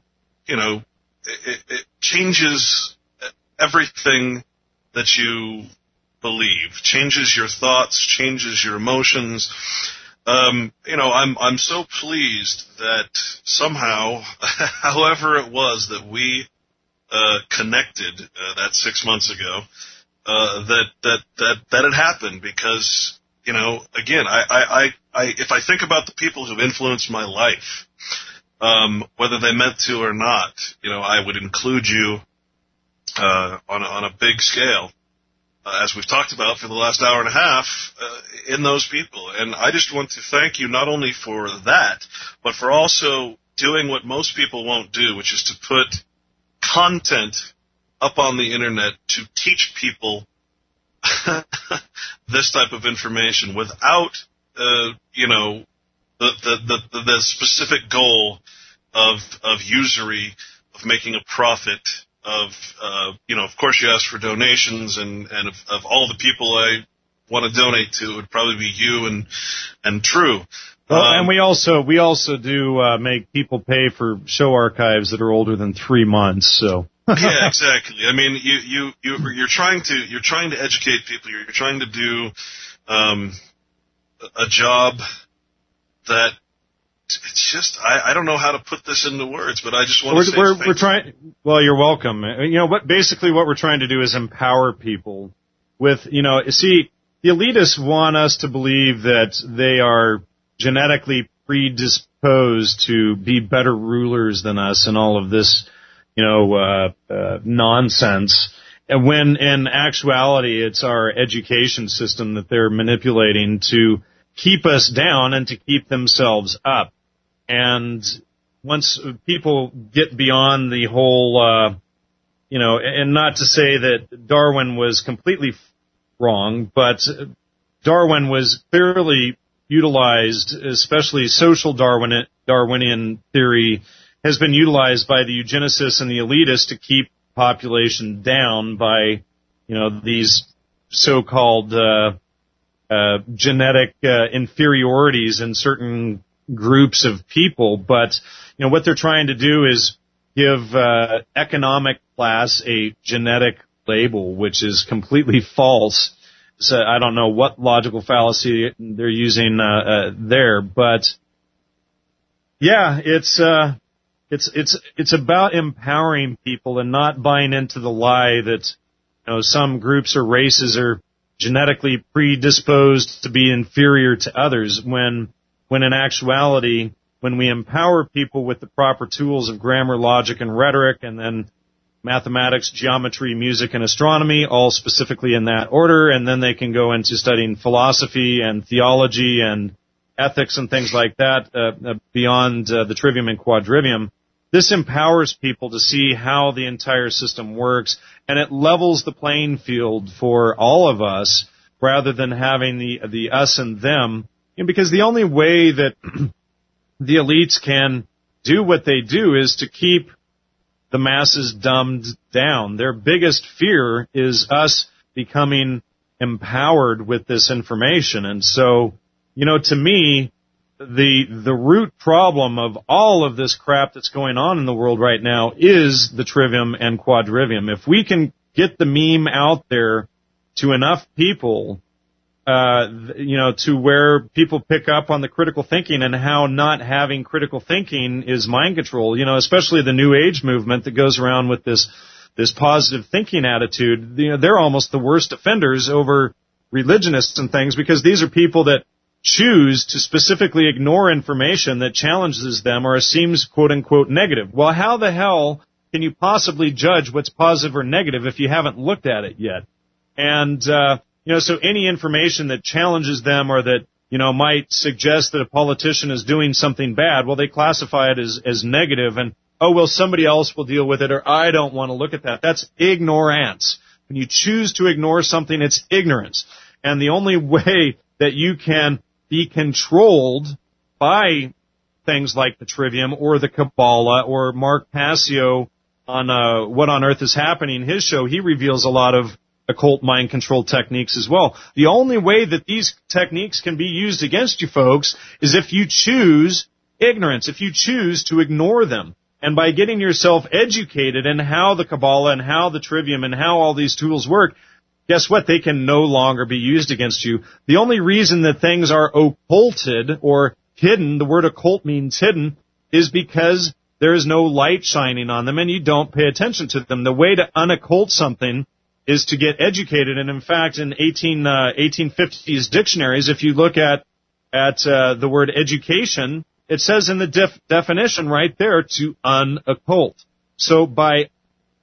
it changes everything that you believe, changes your thoughts, changes your emotions. I'm so pleased that somehow, however it was that we connected that 6 months ago, that it happened, because again, I if I think about the people who've influenced my life, whether they meant to or not, I would include you on a big scale. as we've talked about for the last hour and a half, in those people. And I just want to thank you not only for that, but for also doing what most people won't do, which is to put content up on the internet to teach people this type of information without, the specific goal of usury, of making a profit, of course you ask for donations, and of all the people I want to donate to, it would probably be you and True.
Well, and we also do make people pay for show archives that are older than 3 months. So
yeah, exactly. I mean, you're trying to educate people. You're trying to do a job that it's just I don't know how to put this into words, but I just want to say
we're trying. Well, you're welcome. What we're trying to do is empower people with see, the elitists want us to believe that they are genetically predisposed to be better rulers than us and all of this, nonsense. And when in actuality it's our education system that they're manipulating to keep us down and to keep themselves up. And once people get beyond the whole, and not to say that Darwin was completely wrong, but Darwin was clearly utilized, especially social Darwinian theory has been utilized by the eugenicists and the elitists to keep population down by, these so-called genetic inferiorities in certain groups of people. But, what they're trying to do is give economic class a genetic label, which is completely false. So I don't know what logical fallacy they're using there, but yeah, it's about empowering people and not buying into the lie that some groups or races are genetically predisposed to be inferior to others, when in actuality, when we empower people with the proper tools of grammar, logic, and rhetoric, and then mathematics, geometry, music, and astronomy, all specifically in that order, and then they can go into studying philosophy and theology and ethics and things like that beyond the trivium and quadrivium. This empowers people to see how the entire system works, and it levels the playing field for all of us rather than having the us and them. Because the only way that the elites can do what they do is to keep the masses dumbed down. Their biggest fear is us becoming empowered with this information. And so, to me, the root problem of all of this crap that's going on in the world right now is the trivium and quadrivium. If we can get the meme out there to enough people, to where people pick up on the critical thinking and how not having critical thinking is mind control, especially the New Age movement that goes around with this positive thinking attitude. They're almost the worst offenders over religionists and things, because these are people that choose to specifically ignore information that challenges them or seems quote unquote negative. Well, how the hell can you possibly judge what's positive or negative if you haven't looked at it yet? And, so any information that challenges them or that, might suggest that a politician is doing something bad, well, they classify it as negative, and, somebody else will deal with it, or I don't want to look at that. That's ignorance. When you choose to ignore something, it's ignorance. And the only way that you can be controlled by things like the Trivium or the Kabbalah or Mark Passio on What on Earth is Happening, his show, he reveals a lot of occult mind control techniques as well. The only way that these techniques can be used against you folks is if you choose ignorance, if you choose to ignore them. And by getting yourself educated in how the Kabbalah and how the Trivium and how all these tools work, guess what? They can no longer be used against you. The only reason that things are occulted or hidden, the word occult means hidden, is because there is no light shining on them and you don't pay attention to them. The way to unoccult something is to get educated. And in fact, in 1850s dictionaries, if you look at the word education, it says in the definition right there to unoccult. So by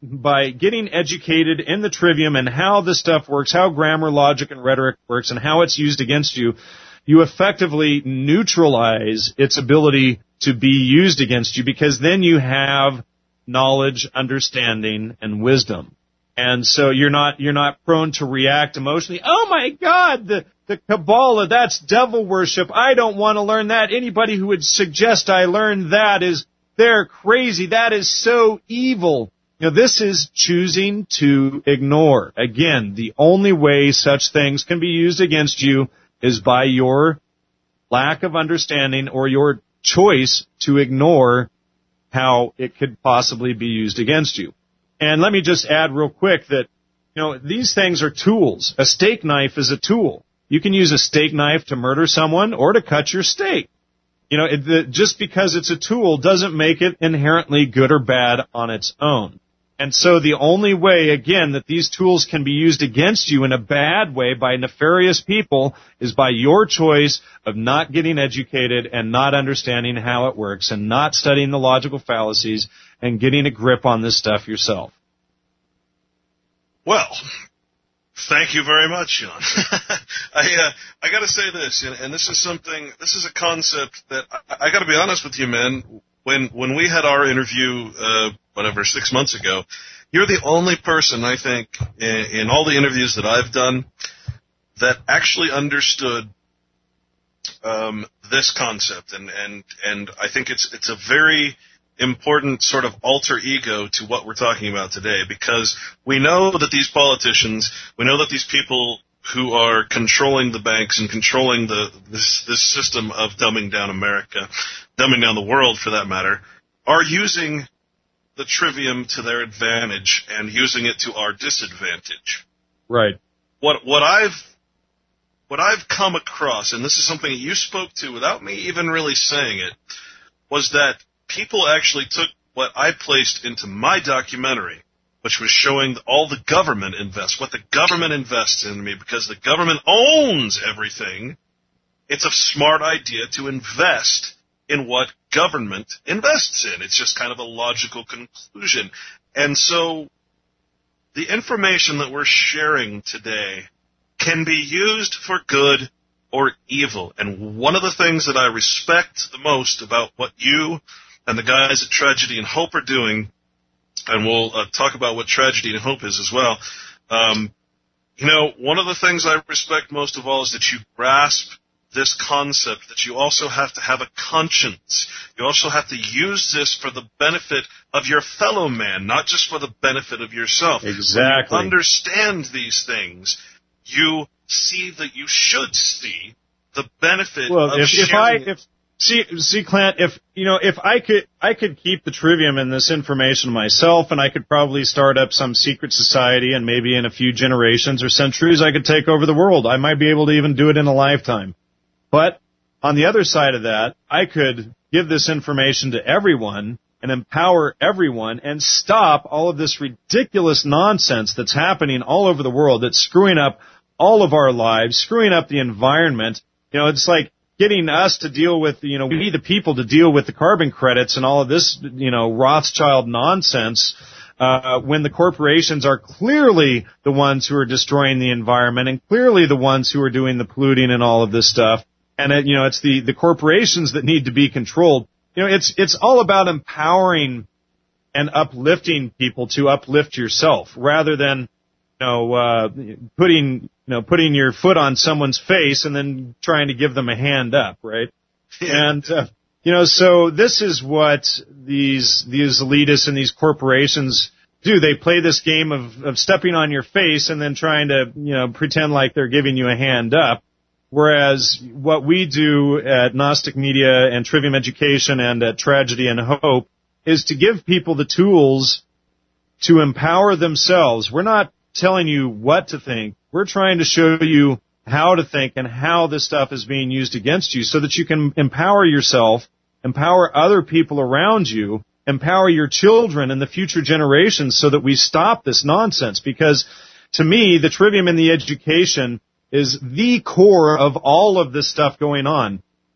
by getting educated in the trivium and how this stuff works, how grammar, logic, and rhetoric works, and how it's used against you, you effectively neutralize its ability to be used against you, because then you have knowledge, understanding, and wisdom. And so you're not prone to react emotionally. Oh my God, the Kabbalah, that's devil worship. I don't want to learn that. Anybody who would suggest I learn that they're crazy. That is so evil. This is choosing to ignore. Again, the only way such things can be used against you is by your lack of understanding or your choice to ignore how it could possibly be used against you. And let me just add real quick that, these things are tools. A steak knife is a tool. You can use a steak knife to murder someone or to cut your steak. Just because it's a tool doesn't make it inherently good or bad on its own. And so the only way, again, that these tools can be used against you in a bad way by nefarious people is by your choice of not getting educated and not understanding how it works and not studying the logical fallacies and getting a grip on this stuff yourself.
Well, thank you very much, John. I got to say this, and this is a concept that I got to be honest with you, man. When we had our interview, 6 months ago, you're the only person, I think, in all the interviews that I've done that actually understood this concept, and I think it's a very important sort of alter ego to what we're talking about today, because we know that these politicians, we know that these people who are controlling the banks and controlling this system of dumbing down America, dumbing down the world for that matter, are using the trivium to their advantage and using it to our disadvantage.
Right.
What I've come across, and this is something that you spoke to without me even really saying it, was that people actually took what I placed into my documentary, which was showing all the government what the government invests in me, because the government owns everything. It's a smart idea to invest in what government invests in. It's just kind of a logical conclusion. And so the information that we're sharing today can be used for good or evil. And one of the things that I respect the most about what you and the guys at Tragedy and Hope are doing, and we'll talk about what Tragedy and Hope is as well. One of the things I respect most of all is that you grasp this concept that you also have to have a conscience. You also have to use this for the benefit of your fellow man, not just for the benefit of yourself.
Exactly.
When you understand these things, you see that you should see the benefit of sharing.
See, Clint, if I could keep the trivium and this information myself, and I could probably start up some secret society, and maybe in a few generations or centuries I could take over the world. I might be able to even do it in a lifetime. But on the other side of that, I could give this information to everyone and empower everyone and stop all of this ridiculous nonsense that's happening all over the world, that's screwing up all of our lives, screwing up the environment. It's like getting us to deal with, we need the people to deal with the carbon credits and all of this, Rothschild nonsense, when the corporations are clearly the ones who are destroying the environment and clearly the ones who are doing the polluting and all of this stuff. And, it's the corporations that need to be controlled. It's all about empowering and uplifting people to uplift yourself rather than, putting your foot on someone's face and then trying to give them a hand up, right? And, so this is what these elitists and these corporations do. They play this game of stepping on your face and then trying to, pretend like they're giving you a hand up. Whereas what we do at Gnostic Media and Trivium Education and at Tragedy and Hope is to give people the tools to empower themselves. We're not telling you what to think. We're trying to show you how to think and how this stuff is being used against you so that you can empower yourself, empower other people around you, empower your children and the future generations so that we stop this nonsense. Because to me, the trivium in the education is the core of all of this stuff going on.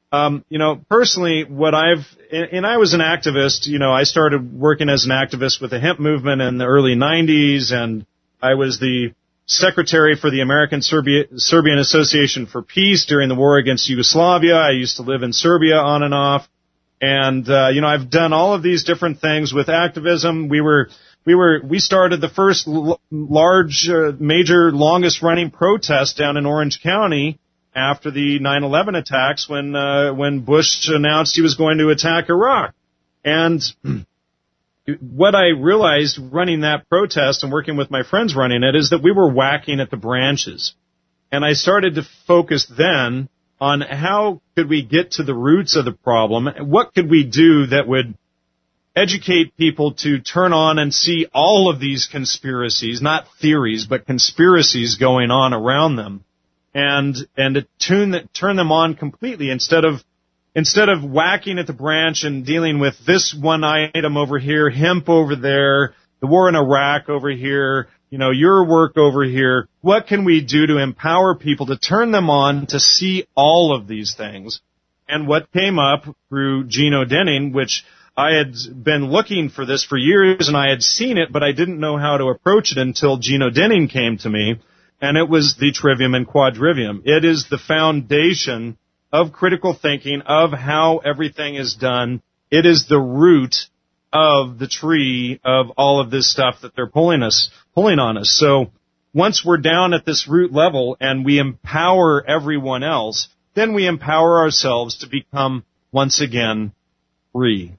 Personally, I was an activist. I started working as an activist with the hemp movement in the early 90s, and I was the secretary for the American Serbian Association for Peace during the war against Yugoslavia. I used to live in Serbia on and off. And, I've done all of these different things with activism. We started the first large, major, longest running protest down in Orange County after the 9/11 attacks when Bush announced he was going to attack Iraq. And what I realized running that protest and working with my friends running it is that we were whacking at the branches. And I started to focus then on how could we get to the roots of the problem, what could we do that would educate people to turn on and see all of these conspiracies, not theories, but conspiracies going on around them. And to turn them on completely instead of whacking at the branch and dealing with this one item over here, hemp over there, the war in Iraq over here, your work over here. What can we do to empower people to turn them on to see all of these things? And what came up through Gino Denning, which I had been looking for this for years and I had seen it, but I didn't know how to approach it until Gino Denning came to me. And it was the trivium and quadrivium. It is the foundation of critical thinking, of how everything is done. It is the root of the tree of all of this stuff that they're pulling on us. So once we're down at this root level and we empower everyone else, then we empower ourselves to become once again free.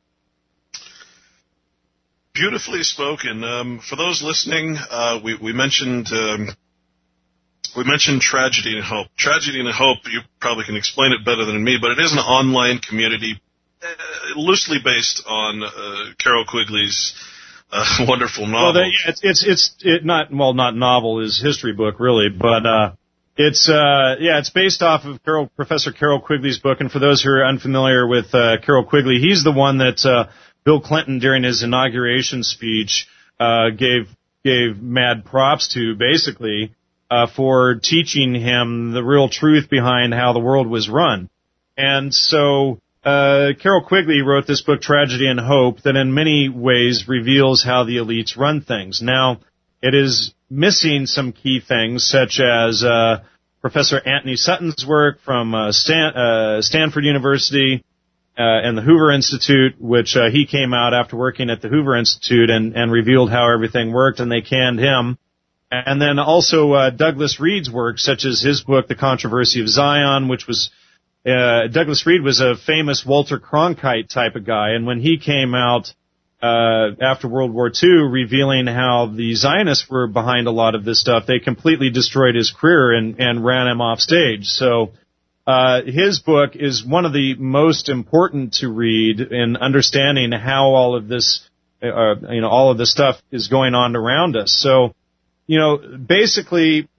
Beautifully spoken. For those listening, we mentioned Tragedy and Hope. Tragedy and Hope, you probably can explain it better than me, but it is an online community loosely based on Carroll Quigley's wonderful novel.
Well, not novel, is history book really, but it's based off of Professor Carroll Quigley's book. And for those who are unfamiliar with Carroll Quigley, he's the one that Bill Clinton during his inauguration speech gave mad props to, basically. For teaching him the real truth behind how the world was run. And so Carroll Quigley wrote this book, Tragedy and Hope, that in many ways reveals how the elites run things. Now, it is missing some key things, such as Professor Anthony Sutton's work from Stanford University and the Hoover Institute, which he came out after working at the Hoover Institute and revealed how everything worked, and they canned him. And then also Douglas Reed's work, such as his book, The Controversy of Zion, which was Douglas Reed was a famous Walter Cronkite type of guy. And when he came out after World War II, revealing how the Zionists were behind a lot of this stuff, they completely destroyed his career and ran him off stage. So his book is one of the most important to read in understanding how all of this, all of this stuff is going on around us. So, basically,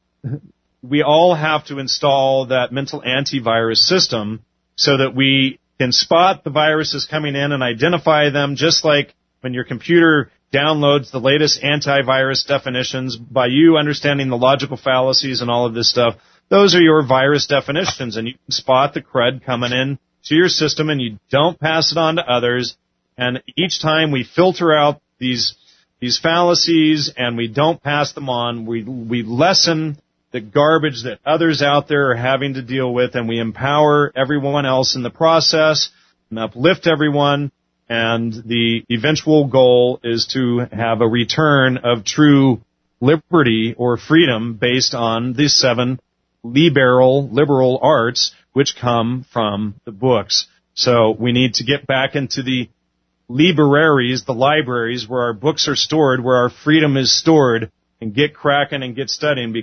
we all have to install that mental antivirus system so that we can spot the viruses coming in and identify them, just like when your computer downloads the latest antivirus definitions. By you understanding the logical fallacies and all of this stuff, those are your virus definitions, and you can spot the crud coming in to your system, and you don't pass it on to others. And each time we filter out these fallacies and we don't pass them on, we lessen the garbage that others out there are having to deal with, and we empower everyone else in the process and uplift everyone. And the eventual goal is to have a return of true liberty or freedom based on the 7 liberal arts which come from the books. So we need to get back into the libraries, the libraries where our books are stored, where our freedom is stored, and get cracking and get studying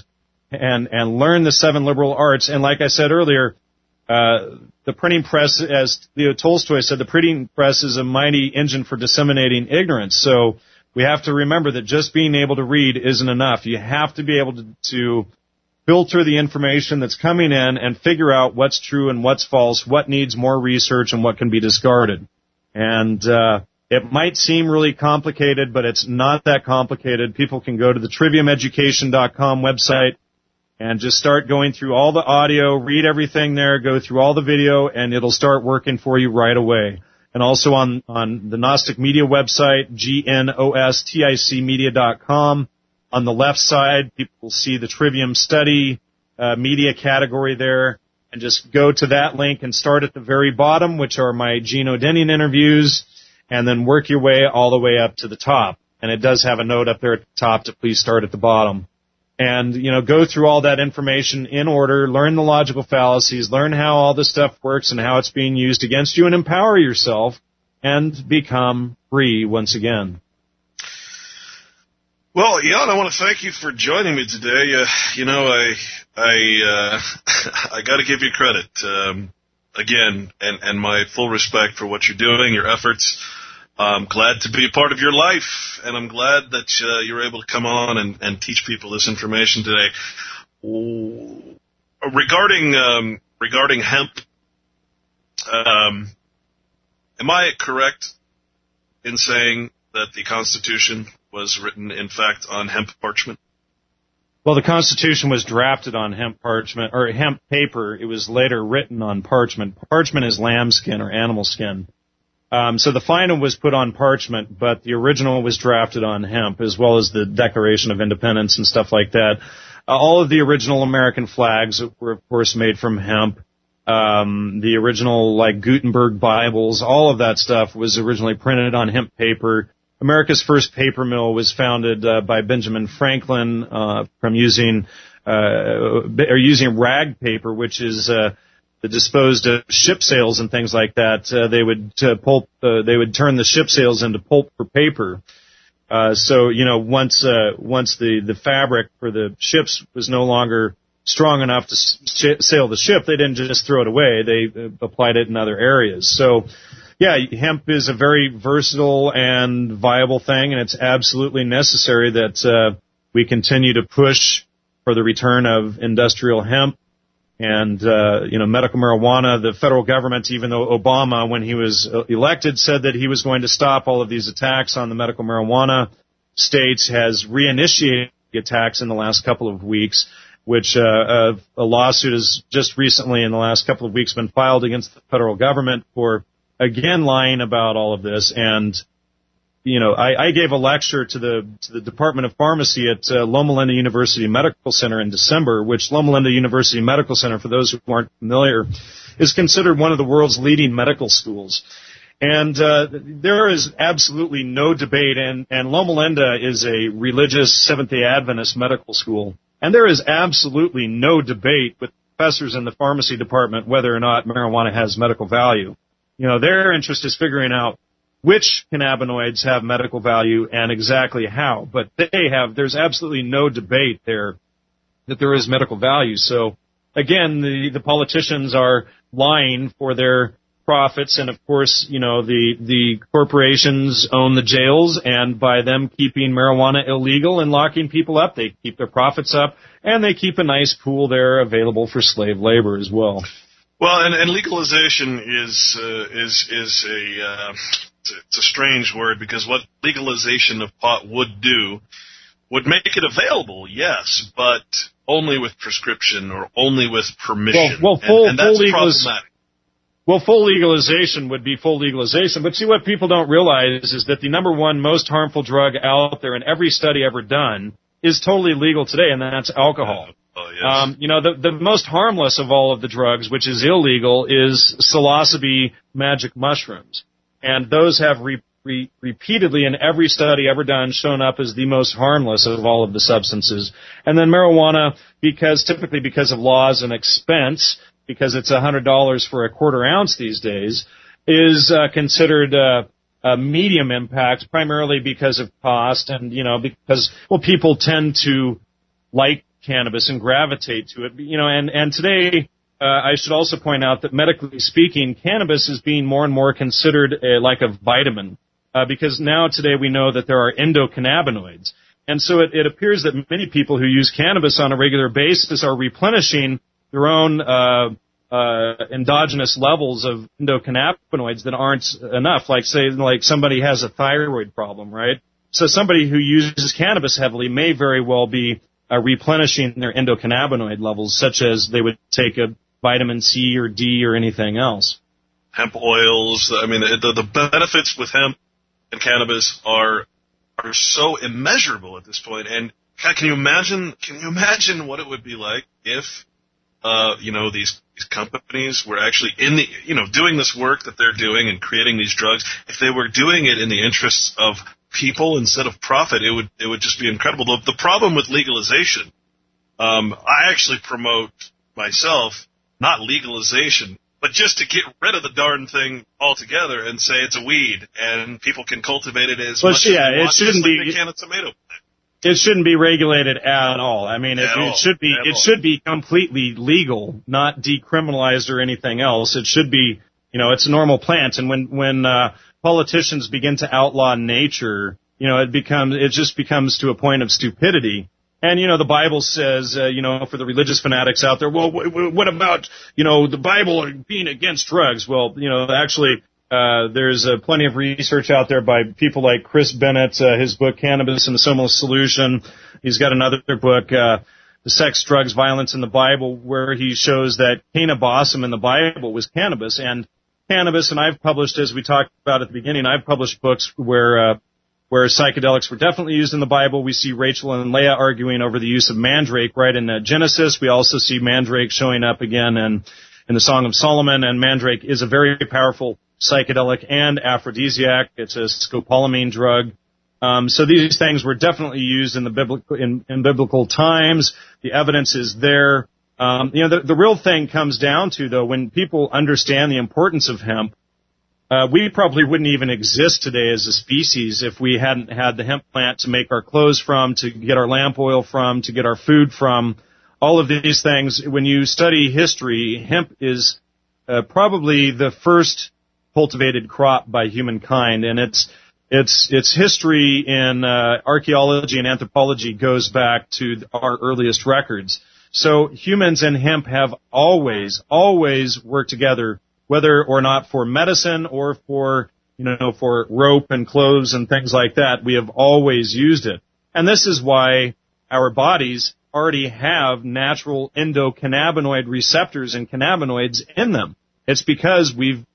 and learn the 7 liberal arts. And like I said earlier, the printing press, as Leo Tolstoy said, the printing press is a mighty engine for disseminating ignorance. So we have to remember that just being able to read isn't enough. You have to be able to filter the information that's coming in and figure out what's true and what's false, what needs more research, and what can be discarded. And it might seem really complicated, but it's not that complicated. People can go to the triviumeducation.com website and just start going through all the audio, read everything there, go through all the video, and it'll start working for you right away. And also on the Gnostic Media website, gnosticmedia.com, on the left side, people will see the Trivium Study media category there, and just go to that link and start at the very bottom, which are my Gene Odenian interviews, and then work your way all the way up to the top. And it does have a note up there at the top to please start at the bottom. And, go through all that information in order, learn the logical fallacies, learn how all this stuff works and how it's being used against you, and empower yourself and become free once again.
Well, Jan, I want to thank you for joining me today. I got to give you credit, again, and my full respect for what you're doing, your efforts. I'm glad to be a part of your life, and I'm glad that you're able to come on and teach people this information today. Regarding hemp, am I correct in saying that the Constitution was written, in fact, on hemp parchment?
Well, the Constitution was drafted on hemp parchment, or hemp paper. It was later written on parchment. Parchment is lambskin or animal skin. So the final was put on parchment, but the original was drafted on hemp, as well as the Declaration of Independence and stuff like that. All of the original American flags were, of course, made from hemp. The original, Gutenberg Bibles, all of that stuff was originally printed on hemp paper. America's first paper mill was founded by Benjamin Franklin from using rag paper, which is the disposed of ship sails and things like that. They would turn the ship sails into pulp for paper. Once the fabric for the ships was no longer strong enough to sail the ship, they didn't just throw it away. They applied it in other areas. So, yeah, hemp is a very versatile and viable thing, and it's absolutely necessary that we continue to push for the return of industrial hemp and, medical marijuana. The federal government, even though Obama, when he was elected, said that he was going to stop all of these attacks on the medical marijuana states, has reinitiated attacks in the last couple of weeks, which a lawsuit has just recently in the last couple of weeks been filed against the federal government for, again, lying about all of this. And, I gave a lecture to the Department of Pharmacy at Loma Linda University Medical Center in December, which Loma Linda University Medical Center, for those who aren't familiar, is considered one of the world's leading medical schools. And there is absolutely no debate, and Loma Linda is a religious Seventh-day Adventist medical school, and there is absolutely no debate with professors in the pharmacy department whether or not marijuana has medical value. Their interest is figuring out which cannabinoids have medical value and exactly how. But there's absolutely no debate there that there is medical value. So, again, the politicians are lying for their profits, and of course, the corporations own the jails, and by them keeping marijuana illegal and locking people up, they keep their profits up, and they keep a nice pool there available for slave labor as well.
Well, and legalization is it's a strange word, because what legalization of pot would do would make it available, yes, but only with prescription or only with permission. And that's problematic.
Well, full legalization would be full legalization, but see, what people don't realize is that the number one most harmful drug out there in every study ever done is totally legal today, and that's alcohol.
Oh, yes.
The most harmless of all of the drugs, which is illegal, is psilocybe magic mushrooms. And those have repeatedly in every study ever done shown up as the most harmless of all of the substances. And then marijuana, typically because of laws and expense, because it's $100 for a quarter ounce these days, is considered a medium impact, primarily because of cost and, because, people tend to like cannabis and gravitate to it, and today, I should also point out that medically speaking, cannabis is being more and more considered like a vitamin, because now today we know that there are endocannabinoids. And so it appears that many people who use cannabis on a regular basis are replenishing their own endogenous levels of endocannabinoids that aren't enough. Like somebody has a thyroid problem, right? So somebody who uses cannabis heavily may very well be replenishing their endocannabinoid levels, such as they would take a vitamin C or D or anything else.
Hemp oils. I mean, the benefits with hemp and cannabis are so immeasurable at this point. And God, can you imagine what it would be like if these companies were actually in the doing this work that they're doing and creating these drugs? If they were doing it in the interests of people instead of profit, it would just be incredible. The problem with legalization, I actually promote myself not legalization, but just to get rid of the darn thing altogether and say it's a weed and people can cultivate it as much as they want, just like they can a tomato plant.
It shouldn't be regulated at all. I mean, it should be completely legal, not decriminalized or anything else. It should be, it's a normal plant. And when politicians begin to outlaw nature, it just becomes to a point of stupidity. And, the Bible says, for the religious fanatics out there, well, what about, the Bible being against drugs? Well, actually, there's plenty of research out there by people like Chris Bennett, his book, Cannabis and the Somalist Solution. He's got another book, The Sex, Drugs, Violence in the Bible, where he shows that Cannabossum in the Bible was cannabis. And cannabis, and I've published, as we talked about at the beginning, I've published books where psychedelics were definitely used in the Bible. We see Rachel and Leah arguing over the use of mandrake right in Genesis. We also see mandrake showing up again in the Song of Solomon, and mandrake is a very powerful psychedelic and aphrodisiac. It's a scopolamine drug. So these things were definitely used in the biblical times. The evidence is there. The real thing comes down to, though, when people understand the importance of hemp, we probably wouldn't even exist today as a species if we hadn't had the hemp plant to make our clothes from, to get our lamp oil from, to get our food from. All of these things, when you study history, hemp is probably the first cultivated crop by humankind, and its history in archaeology and anthropology goes back to our earliest records. So humans and hemp have always worked together, whether or not for medicine or for rope and clothes and things like that. We have always used it. And this is why our bodies already have natural endocannabinoid receptors and cannabinoids in them. It's because we've,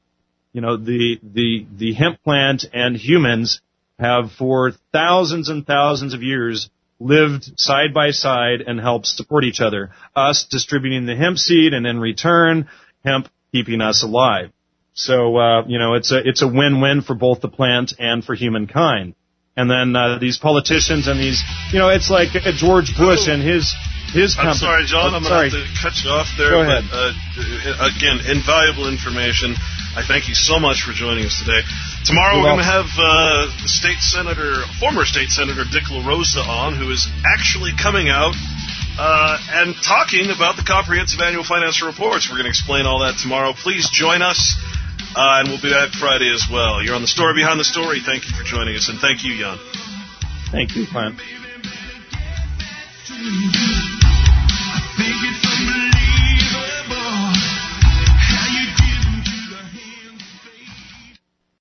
the hemp plant and humans have for thousands and thousands of years lived side by side and helped support each other. Us distributing the hemp seed, and in return, hemp keeping us alive. So, it's a win-win for both the plant and for humankind. And then these politicians and these, it's like George Bush and his company.
I'm sorry, John. I'm going to have to cut you off there.
Go ahead.
But, again, invaluable information. I thank you so much for joining us today. Tomorrow we're going to have former state senator Dick LaRosa on, who is actually coming out and talking about the comprehensive annual financial reports. We're going to explain all that tomorrow. Please join us, and we'll be back Friday as well. You're on the Story Behind the Story. Thank you for joining us, and thank you, Jan.
Thank you, Clint.